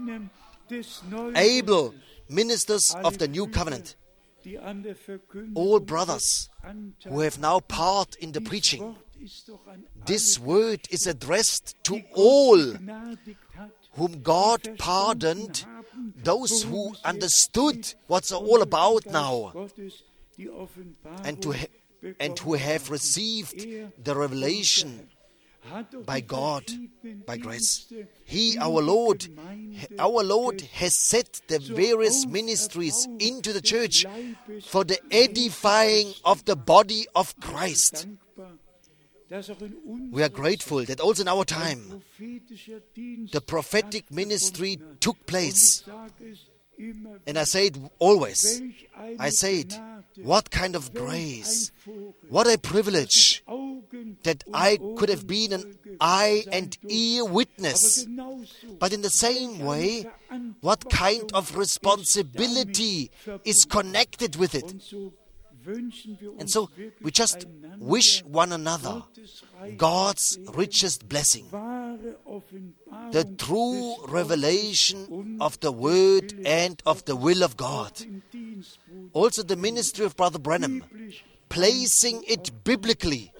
able ministers of the new covenant. All brothers who have now part in the preaching, this word is addressed to all whom God pardoned, those who understood what's all about now, and, to ha- and who have received the revelation by God, by grace. He, our Lord, our Lord has set the various ministries into the church for the edifying of the body of Christ. We are grateful that also in our time the prophetic ministry took place. And I say it always. I say it. What kind of grace, what a privilege that I could have been an eye and ear witness. But in the same way, what kind of responsibility is connected with it? And so we just wish one another God's richest blessing, the true revelation of the Word and of the will of God. Also the ministry of Brother Branham, placing it biblically.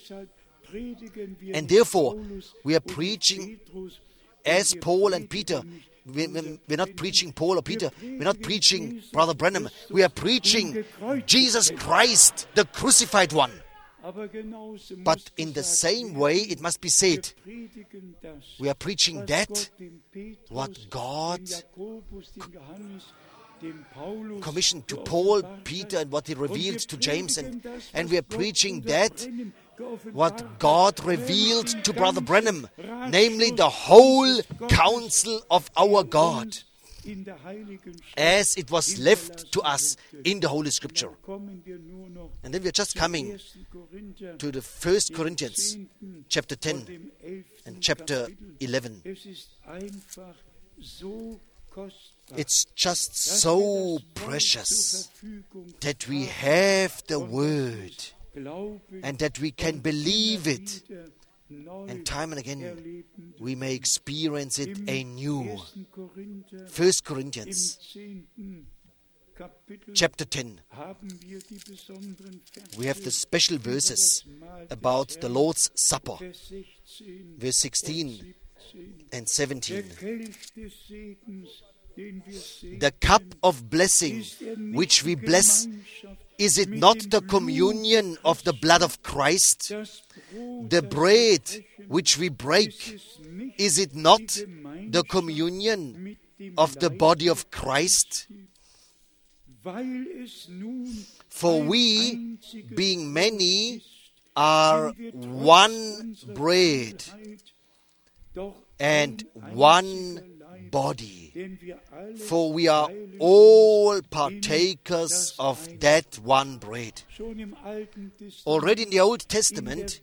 And therefore, we are preaching as Paul and Peter. We're not preaching Paul or Peter. We're not preaching Brother Branham. We are preaching Jesus Christ, the crucified one. But in the same way, it must be said, we are preaching that what God commissioned to Paul, Peter, and what he revealed to James. And, and we are preaching that what God revealed to Brother Branham, namely the whole counsel of our God, as it was left to us in the Holy Scripture. And then we are just coming to the First Corinthians, chapter ten and chapter eleven. It's just so precious that we have the Word and that we can believe it. And time and again, we may experience it anew. First Corinthians, chapter ten. We have the special verses about the Lord's Supper, verse sixteen and seventeen. The cup of blessing which we bless, is it not the communion of the blood of Christ? The bread which we break, is it not the communion of the body of Christ? For we, being many, are one bread and one body. For we are all partakers of that one bread. Already in the Old Testament,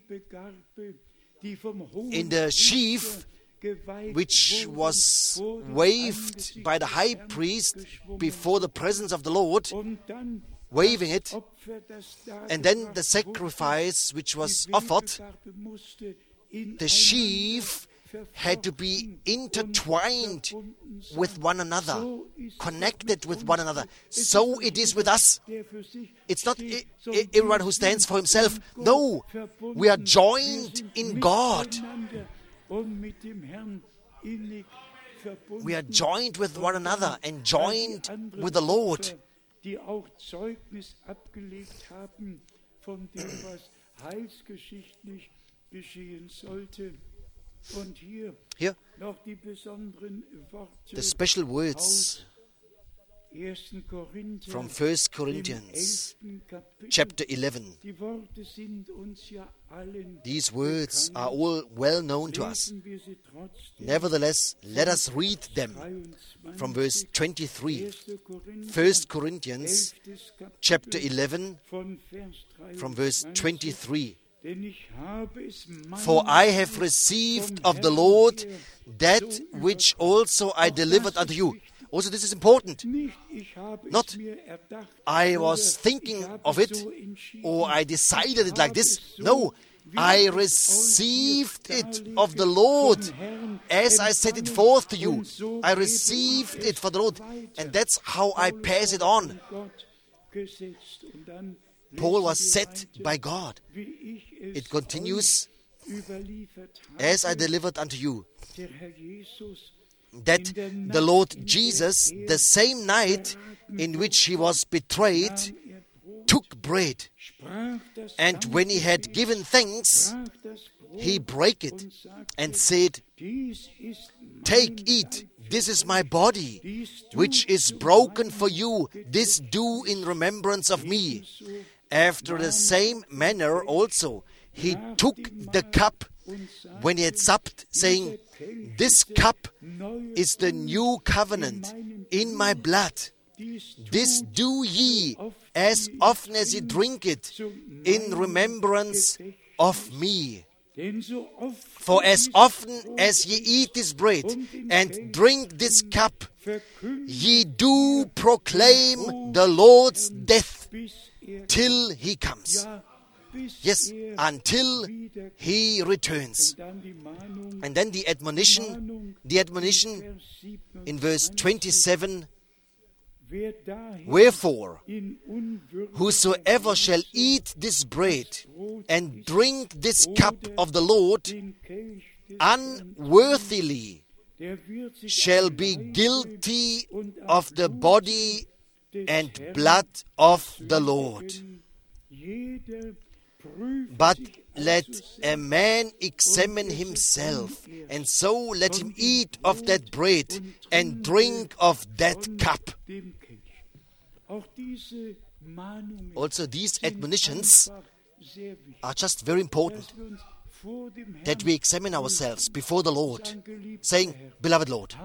in the sheaf which was waved by the high priest before the presence of the Lord, waving it, and then the sacrifice which was offered, the sheaf had to be intertwined with one another, connected with one another. So it is with us. It's not I- I- everyone who stands for himself. No, we are joined in God. We are joined with one another and joined with the Lord. Here, the special words from First Corinthians chapter eleven. These words are all well known to us. Nevertheless, let us read them from verse twenty-three. First Corinthians chapter eleven from verse twenty-three. For I have received of the Lord that which also I delivered unto you. Also, this is important. Not I was thinking of it or I decided it like this. No, I received it of the Lord as I set it forth to you. I received it for the Lord, and that's how I pass it on. Paul was set by God. It continues, as I delivered unto you, that the Lord Jesus, the same night in which he was betrayed, took bread, and when he had given thanks, he brake it and said, Take, eat, this is my body, which is broken for you. This do in remembrance of me. After the same manner also, he took the cup when he had supped, saying, This cup is the new covenant in my blood. This do ye as often as ye drink it in remembrance of me. For as often as ye eat this bread and drink this cup, ye do proclaim the Lord's death till he comes. Yes, until he returns. And then the admonition, the admonition in verse twenty-seven, Wherefore, whosoever shall eat this bread and drink this cup of the Lord unworthily shall be guilty of the body and blood of the Lord. But let a man examine himself, and so let him eat of that bread and drink of that cup. Also, these admonitions are just very important, that we examine ourselves before the Lord, saying, Beloved Lord,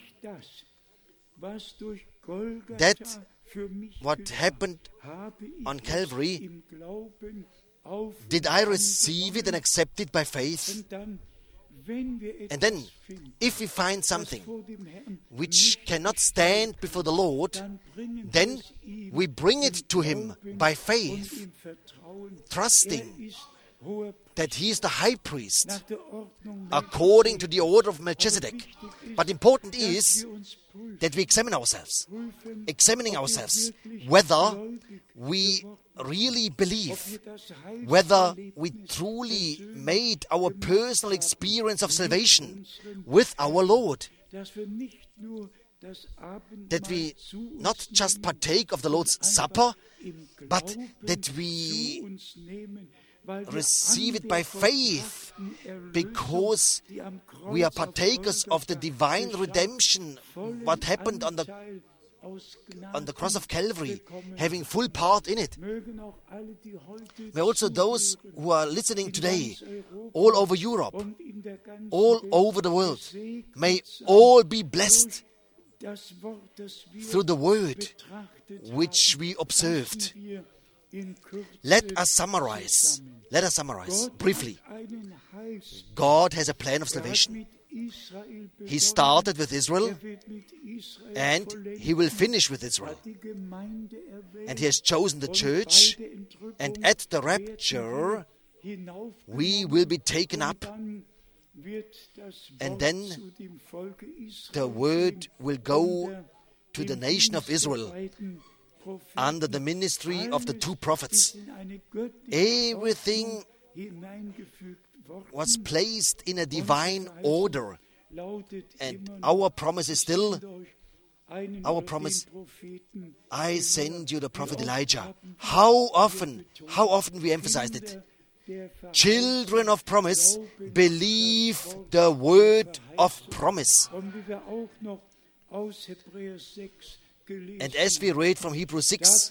that what happened on Calvary, did I receive it and accept it by faith? And then, if we find something which cannot stand before the Lord, then we bring it to Him by faith, trusting that He is the high priest according to the order of Melchizedek. But important is that we examine ourselves, examining ourselves, whether we really believe, whether we truly made our personal experience of salvation with our Lord, that we not just partake of the Lord's Supper, but that we receive it by faith, because we are partakers of the divine redemption, what happened on the on the cross of Calvary, having full part in it. May also those who are listening today, all over Europe, all over the world, may all be blessed through the word which we observed. Let us summarize. Let us summarize briefly. God has a plan of salvation. He started with Israel, and He will finish with Israel. And He has chosen the church, and at the rapture, we will be taken up, and then the word will go to the nation of Israel under the ministry of the two prophets. Everything was placed in a divine order, and our promise is still, our promise, I send you the prophet Elijah. How often, how often we emphasized it. Children of promise, believe the word of promise. And as we read from Hebrews six,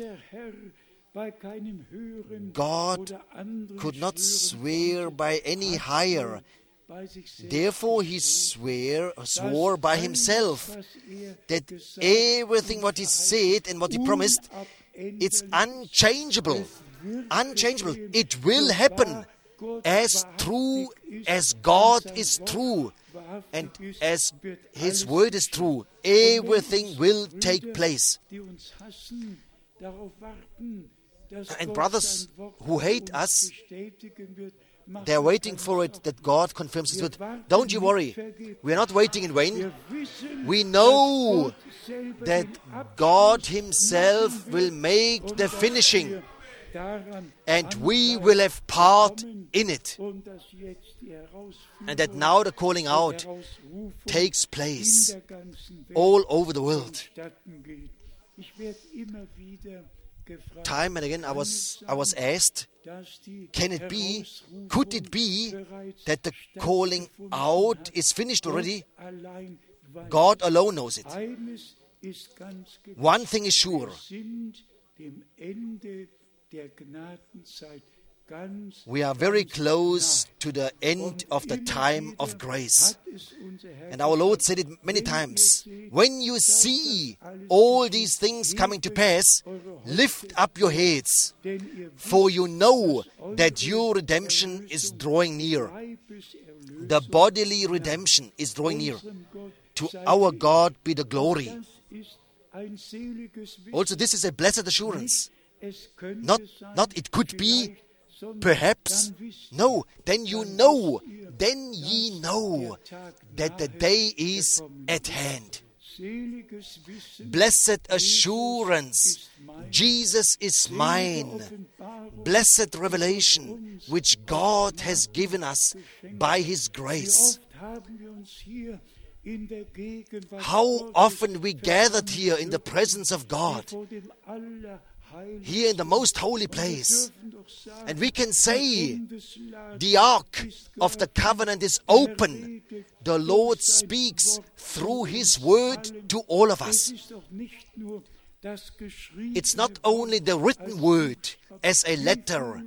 God could not swear by any higher. Therefore he swear, swore by himself that everything what he said and what he promised, it's unchangeable. Unchangeable. It will happen as true as God is true and as his word is true. Everything will take place. And brothers who hate us, they're waiting for it that God confirms his word. Don't you worry. We are not waiting in vain. We know that God himself will make the finishing, and we will have part in it. And that now the calling out takes place all over the world. Time and again I was I was asked, can it be, could it be that the calling out is finished already? God alone knows it. One thing is sure. We are very close to the end of the time of grace. And our Lord said it many times. When you see all these things coming to pass, lift up your heads, for you know that your redemption is drawing near. The bodily redemption is drawing near. To our God be the glory. Also, this is a blessed assurance. Not, not it could be, perhaps. No, then you know, then ye know that the day is at hand. Blessed assurance, Jesus is mine. Blessed revelation, which God has given us by his grace. How often we gathered here in the presence of God, here in the most holy place, and we can say, the ark of the covenant is open. The Lord speaks through his word to all of us. It's not only the written word as a letter.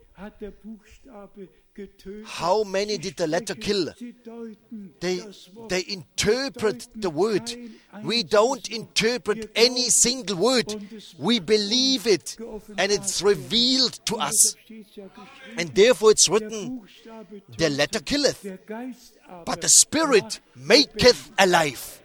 How many did the letter kill? They, they interpret the word. We don't interpret any single word. We believe it, and it's revealed to us. And therefore it's written, the letter killeth, but the Spirit maketh alive.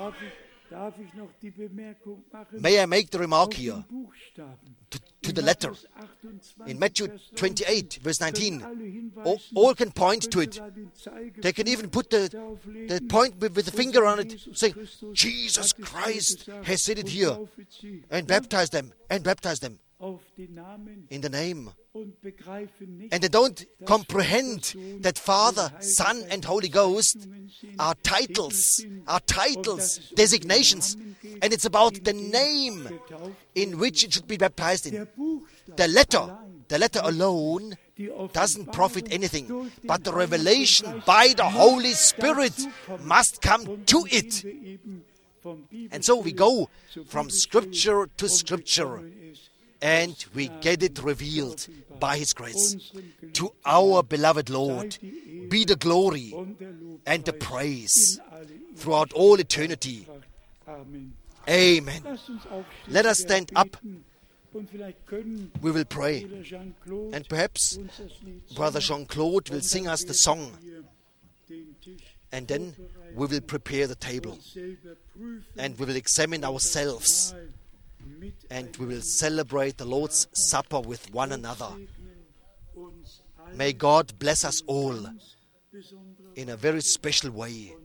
May I make the remark here to, to the letter? In Matthew twenty-eight, verse nineteen, all, all can point to it. They can even put the, the point with, with the finger on it, saying, Jesus Christ has said it here, and baptize them, and baptize them in the name. And they don't comprehend that Father, Son, and Holy Ghost are titles, are titles, designations, and it's about the name in which it should be baptized in. The letter, the letter alone doesn't profit anything, but the revelation by the Holy Spirit must come to it. And so we go from Scripture to Scripture, and we get it revealed by his grace. To our beloved Lord be the glory and the praise throughout all eternity. Amen. Let us stand up. We will pray. And perhaps Brother Jean-Claude will sing us the song. And then we will prepare the table. And we will examine ourselves. And we will celebrate the Lord's Supper with one another. May God bless us all in a very special way.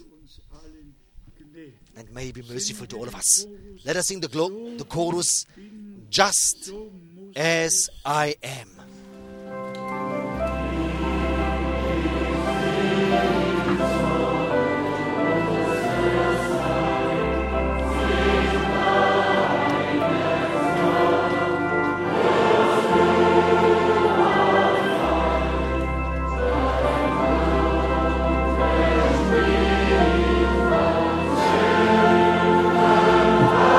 And may He be merciful to all of us. Let us sing the, glo- the chorus, Just As I Am. Amen.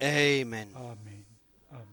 Amen. Amen. Amen.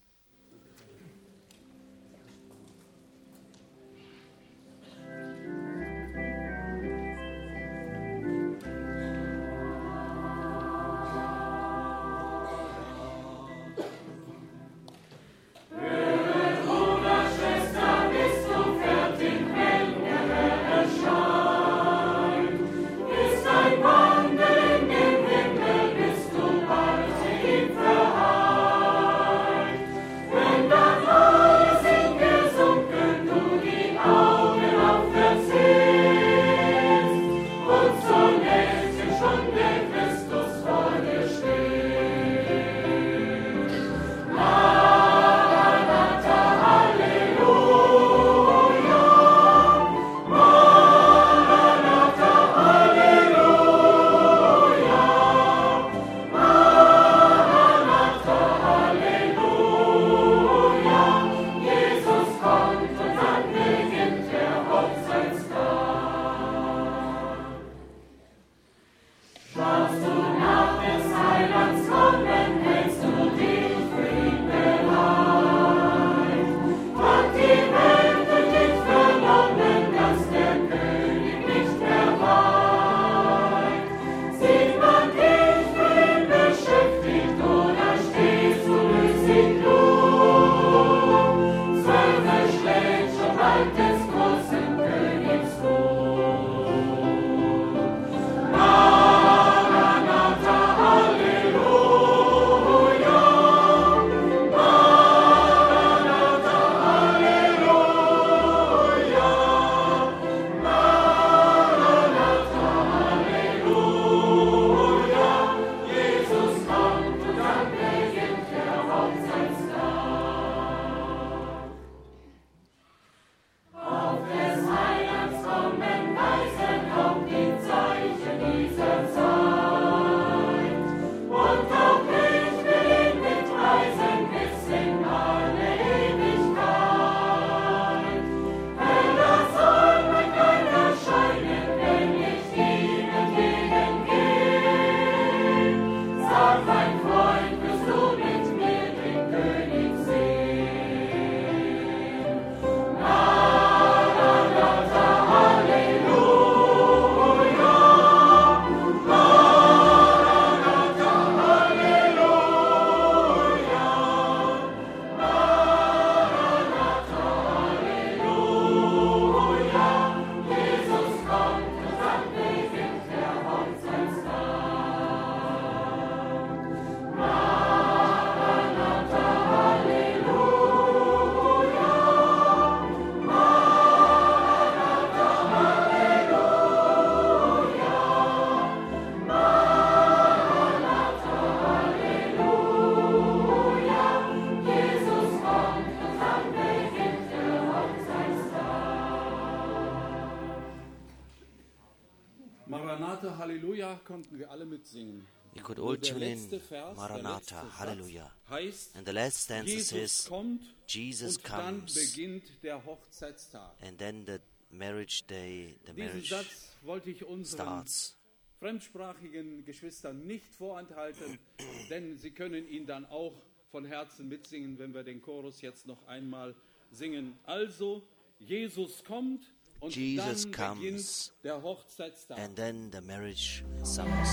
Maranatha, Halleluja, konnten wir alle mitsingen. You could all Nur der tune in, letzte Vers, der Maranatha, letzte Satz Hallelujah. heißt, And the last stanza Jesus says, kommt Jesus und dann comes, beginnt der Hochzeitstag. and then the marriage day, the Diesen marriage Satz wollte ich unseren starts. fremdsprachigen Geschwistern nicht vorenthalten, denn sie können ihn dann auch von Herzen mitsingen, wenn wir den Chorus jetzt noch einmal singen. Also, Jesus kommt und Jesus dann beginnt comes, der Hochzeitstag. and then the marriage supper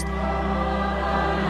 starts.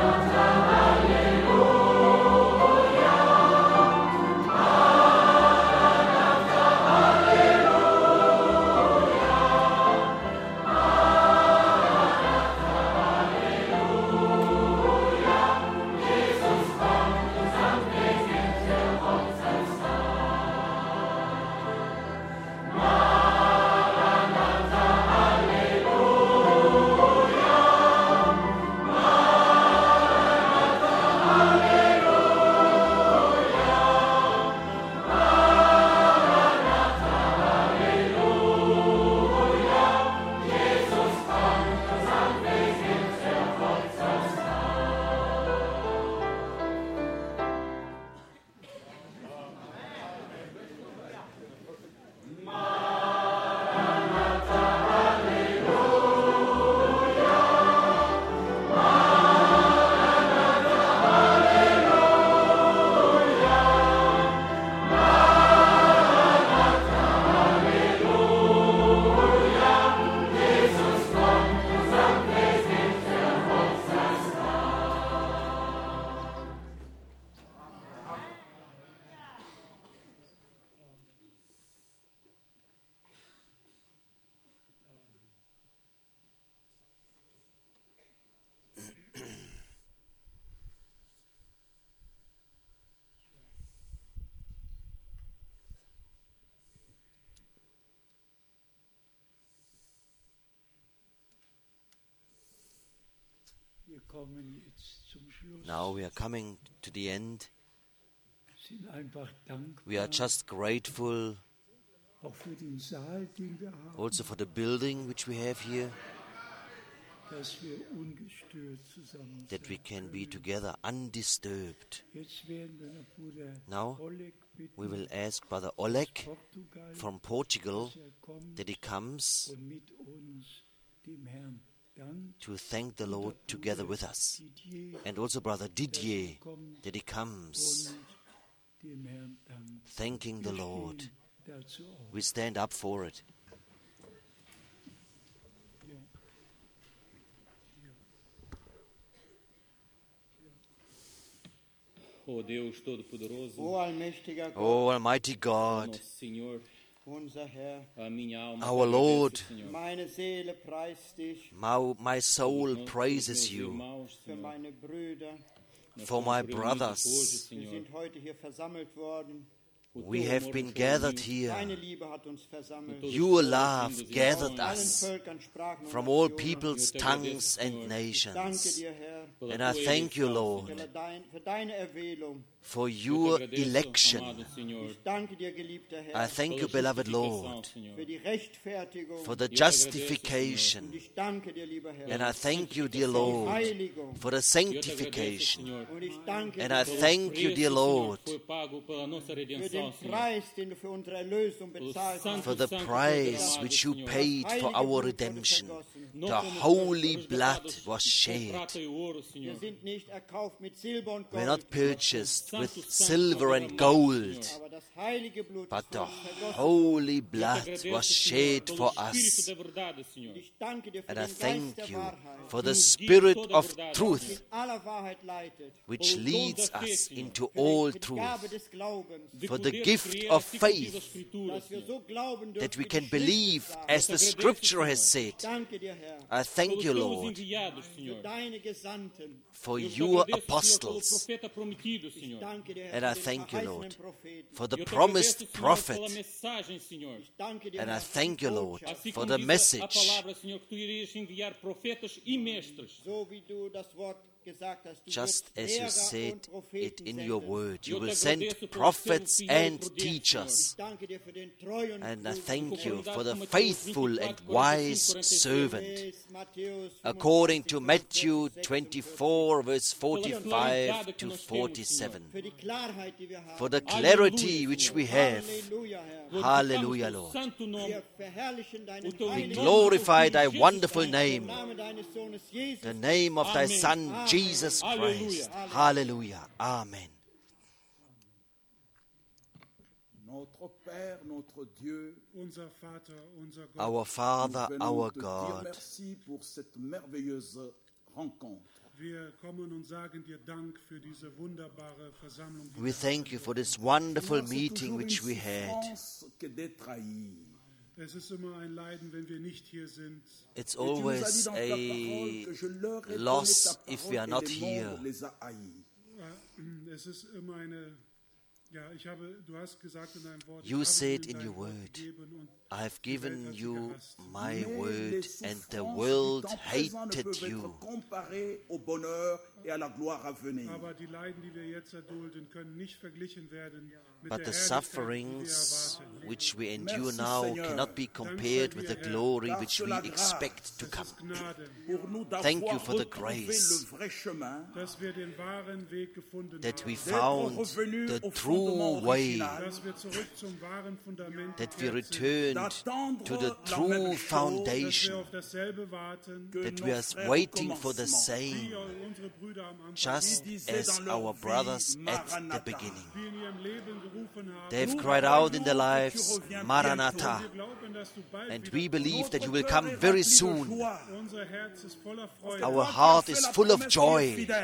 Wir kommen jetzt zum Schluss. Now we are coming to the end. Sind einfach dankbar, We are just grateful auch für den Saal, den wir haben, also for the building which we have here, dass wir ungestört zusammen that we sein can be können. together undisturbed. Jetzt werden wir noch Bruder Now Oleg bitten, we will ask Brother Oleg Portugal, from Portugal dass er kommt that he comes und mit uns dem Herrn dankt. to thank the Lord together with us. Didier, And also Brother Didier, kommt that he comes und dem Herrn dankt. thanking the Wir Lord. stehen dazu auf. We stand up for it. Ja. Ó Deus Todo-Poderoso, O allmächtiger Gott, Oh Almighty God, nosso Senhor, unser Herr, a minha alma Our te Lord, agradece, Senhor. meine Seele preist dich my, my soul Pelos praises meus you irmãos, für Senhor. meine Brüder. Nós for estamos my reunidos brothers. hoje, Wir Senhor. sind heute hier versammelt worden. O We teu have amor been nos gathered reuniu. Deine here. Liebe hat uns versammelt. Your love gathered Allen us Völkern, Sprachen und from all Nationen. peoples, tongues, and Danke nations. dir, Herr, Pela And I tua thank you, eleição, Lord, für, dein, für deine Erwählung. for Eu te your agradeço, election. amado Senhor, Ich danke dir, geliebter I Herr, thank pela you, beloved justificação, Lord, Senhor. für die Rechtfertigung. for the Eu te agradeço, Und justification. ich danke dir, lieber Herr, And I thank you, dear für die Lord, Heiligung. for the Eu te agradeço, sanctification. Senhor, Und ich danke And dir I pelo thank you, preço, dear Senhor, Lord, que foi pago pela nossa für den redenção, Senhor. Preis, den du für unsere Erlösung Pelo bezahlt santo hast. for the sangue price derramado, which you Senhor. paid for our redemption. Nós The fomos holy resgatados blood was com shed. prata e ouro, Wir Senhor. sind nicht erkauft mit Silber und We're Gold, not purchased with Santo, santo, silver and derramado, gold, Senhor. aber das heilige Blut but ist the für uns vergossen. holy Eu te blood agradeço, was Senhor, shed pelo for Espírito us. da verdade, Senhor. Und ich danke dir für And I den Geist thank der you Wahrheit, for the Uns guia Spirit toda of verdade, truth, in aller Wahrheit leitet, which Pelo dom leads da fé, us Senhor. into für, all die, für die Gabe truth, des Glaubens, de for the poder gift crer of assim como diz a faith, Escritura, dass wir Senhor. so glauben dürfen, that we wie can die Schrift believe sagt. as the Scripture has said. Ich danke dir, Herr, I thank you, Pelos teus Lord, enviados, für Senhor. deine Gesandten. for Eu te your agradeço, Senhor, pelo apostles, profeta prometido, Ich Senhor. danke dir, Herr, and I für den thank you, verheißenen Lord, Propheten. for the Eu te promised agradeço, Senhor, pela prophet, mensagem, Senhor. Ich danke dir, and I Herr, für die thank you, Lord, Botschaft. Assim for como the diz a message, palavra, Senhor, que tu irias enviar profetas e mestres. So wie du das Wort gesagt hast, du just wirst as you Lehrer said und it Propheten in your senden. word. You Eu te will agradeço send pelo prophets teu fiel and prudente, teachers. Ich danke dir für den treuen And I Bruder, thank you for the Conformidade com Mateus faithful vinte e and quatro, wise quarenta e cinco, servant, gemäß Matthäus according to fünfundzwanzig, Matthew fünfundvierzig, twenty-four, verse forty-five to forty-seven. für die Klarheit, die wir haben. For the clarity which we have. Halleluja, Herr. Glorificamos Hallelujah, teu Lord. santo nome. Wir verherrlichen deinen O teu heiligen nome, Glorify teu thy filho, wonderful Jesus name, Im Namen deines Sohnes Jesus. the name of thy Amen. Son, Jesus Christ. Hallelujah. Amen. Notre Père, notre Dieu, Unser Vater, unser Gott, Our Father, nous venons our te dire God, merci pour cette merveilleuse rencontre. wir kommen und sagen dir Dank für diese wunderbare Versammlung. die we wir thank haben you for this wonderful Seigneur, c'est meeting toujours which une we had. souffrance que d'être haï. Es ist immer ein Leiden, wenn wir nicht hier sind. It's Et tu nous as dit always dans ta parole que a je leur ai donné loss ta if parole we are et not les here. mondes les a haïs. Äh, Es ist immer eine, ja, ich habe, du hast gesagt in deinem Wort, You ich habe said ihnen in dein your Wort word, gegeben und I have die Welt given hat sie you gehasst. my Mais word, les and the souffrances world du temps présent ne hated peuvent you. être comparées au bonheur et à la gloire à venir. Aber die Leiden, die wir jetzt erdulden, können nicht verglichen werden mit But der the Herrlichkeit, die sufferings wir erwarten. which we endure Merci, now Seigneur. cannot be compared with the glory which we expect to Es come. ist Gnade, Pour nous Thank you d'avoir for the retrouvé grace le vrai chemin, dass wir den wahren Weg gefunden That we haben, found revenus the au true fondement way, original, dass wir zurück zum wahren Fundament that we gekehrt sind, returned d'attendre to the la true même chose dass wir foundation, auf dasselbe warten, que that nos we are frères au waiting for the commencement. same, wie unsere Brüder am Anfang just auch, disaient as dans leur our vie, brothers at the Maranatha. beginning. die in ihrem Leben gerufen haben. They have Nous cried out in their croyons que tu lives, reviens Maranatha, Wir glauben, dass du bald and wieder we believe that you will Notre come cœur est very rempli de soon. joie. Unser Herz ist voller Freude. Our Toi qui as heart fait is la full of promesse qui est joy. fidèle. Du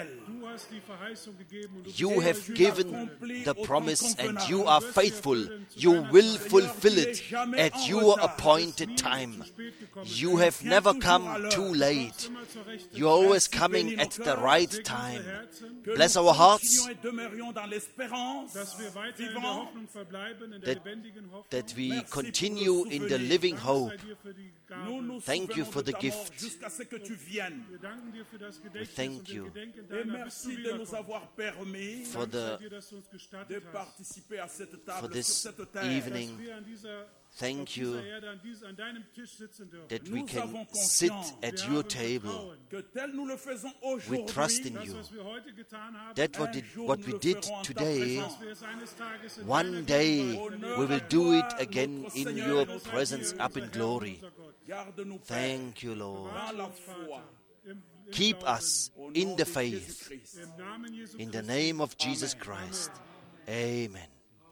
du hast die Verheißung gegeben und du You bist have treu. given the promise and you are faithful. You will fulfill it at your appointed time. You have never come too late. You're always coming at the right time. Bless our hearts, Dass wir weiter in der Hoffnung verbleiben, in der that, lebendigen Hoffnung. that we continue in the living hope. Sei dir für die Gabe. Thank you for the gift. Jusqu'à ce que tu viennes. Wir danken dir für das Gedächtnis thank und you. den Gedenken Et deiner, bis du merci de nous wiederkommst. avoir permis For the Dir, dass du uns de gestattet hast, participer à cette for table sur this cette terre. evening, wir an dieser, thank auf you dieser Erde an, dies, an deinem Tisch sitzen dürfen. that we Nous can avons sit confiance. at Wir your haben table. Vertrauen. Que tel nous le faisons We trust aujourd'hui. in Das, you. was wir heute getan haben, That what, did, what we did today, dass wir es eines Tages in one deiner day Gegenwart we will do it again in your presence up in glory. unser Gott. Garde-nous, Père, Thank you, Lord. dans la foi. Im, im Keep Glauben, us Au in nom the de faith. Jésus-Christ. im Namen Jesu In the Christi. name of Jesus Christ. Amen.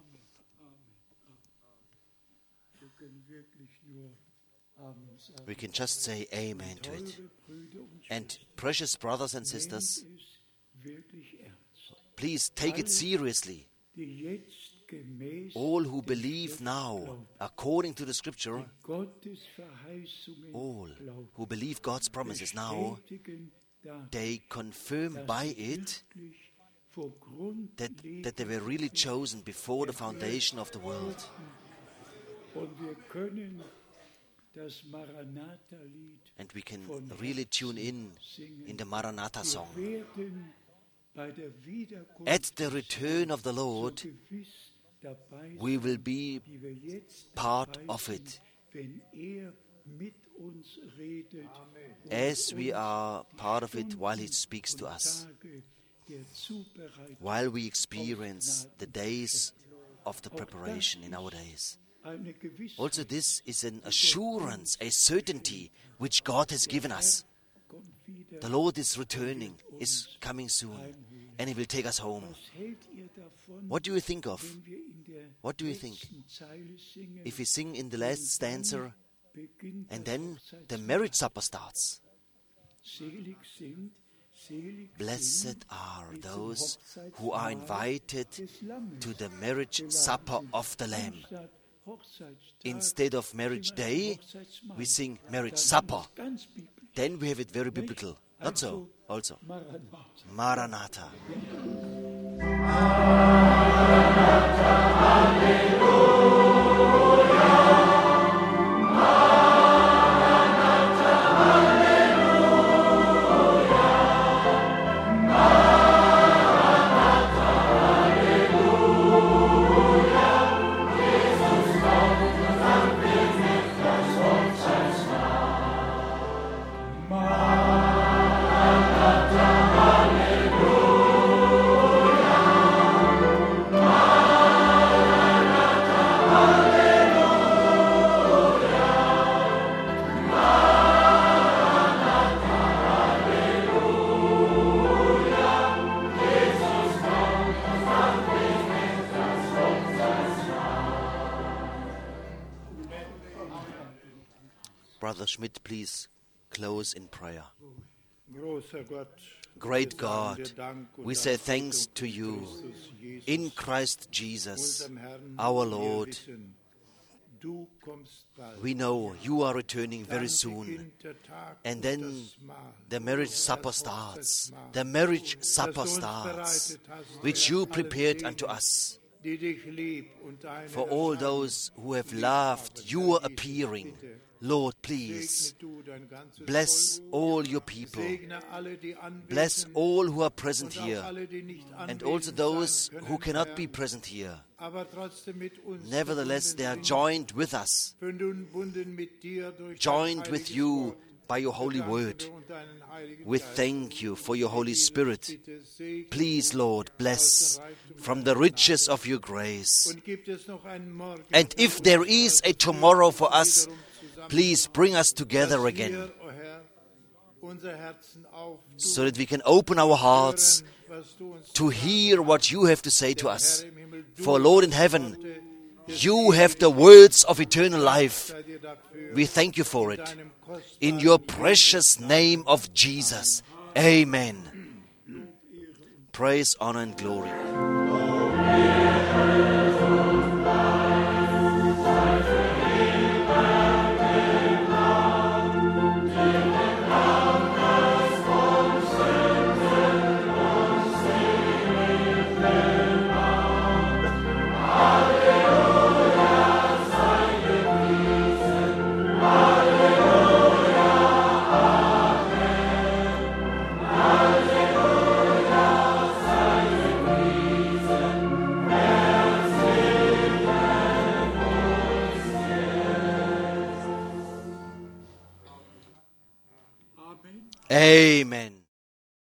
We can just say amen to it. And precious brothers and sisters, please take it seriously. All who believe now, according to the scripture, all who believe God's promises now, they confirm by it that, that they were really chosen before the foundation of the world. And we can really tune in in the Maranatha song. At the return of the Lord, we will be part of it, as we are part of it while He speaks to us, while we experience the days of the preparation in our days. Also, this is an assurance, a certainty which God has given us. The Lord is returning, is coming soon, and He will take us home. What do you think of? What do you think? If we sing in the last stanza, and then the marriage supper starts. Blessed are those who are invited to the marriage supper of the Lamb. Instead of marriage day, we sing marriage supper. Then we have it very biblical. Not so, also. Maranatha. Brother Schmidt, please close in prayer. Great God, we say thanks to you in Christ Jesus, our Lord. We know you are returning very soon. And then the marriage supper starts. The marriage supper starts, which you prepared unto us. For all those who have loved your appearing, Lord, please bless all your people. Bless all who are present here, and also those who cannot be present here. Nevertheless, they are joined with us, joined with you by your holy word. We thank you for your Holy Spirit. Please, Lord, bless from the riches of your grace. And if there is a tomorrow for us, please bring us together again, so that we can open our hearts to hear what you have to say to us. For Lord in heaven, you have the words of eternal life. We thank you for it. In your precious name of Jesus. Amen. praise, honor, and glory.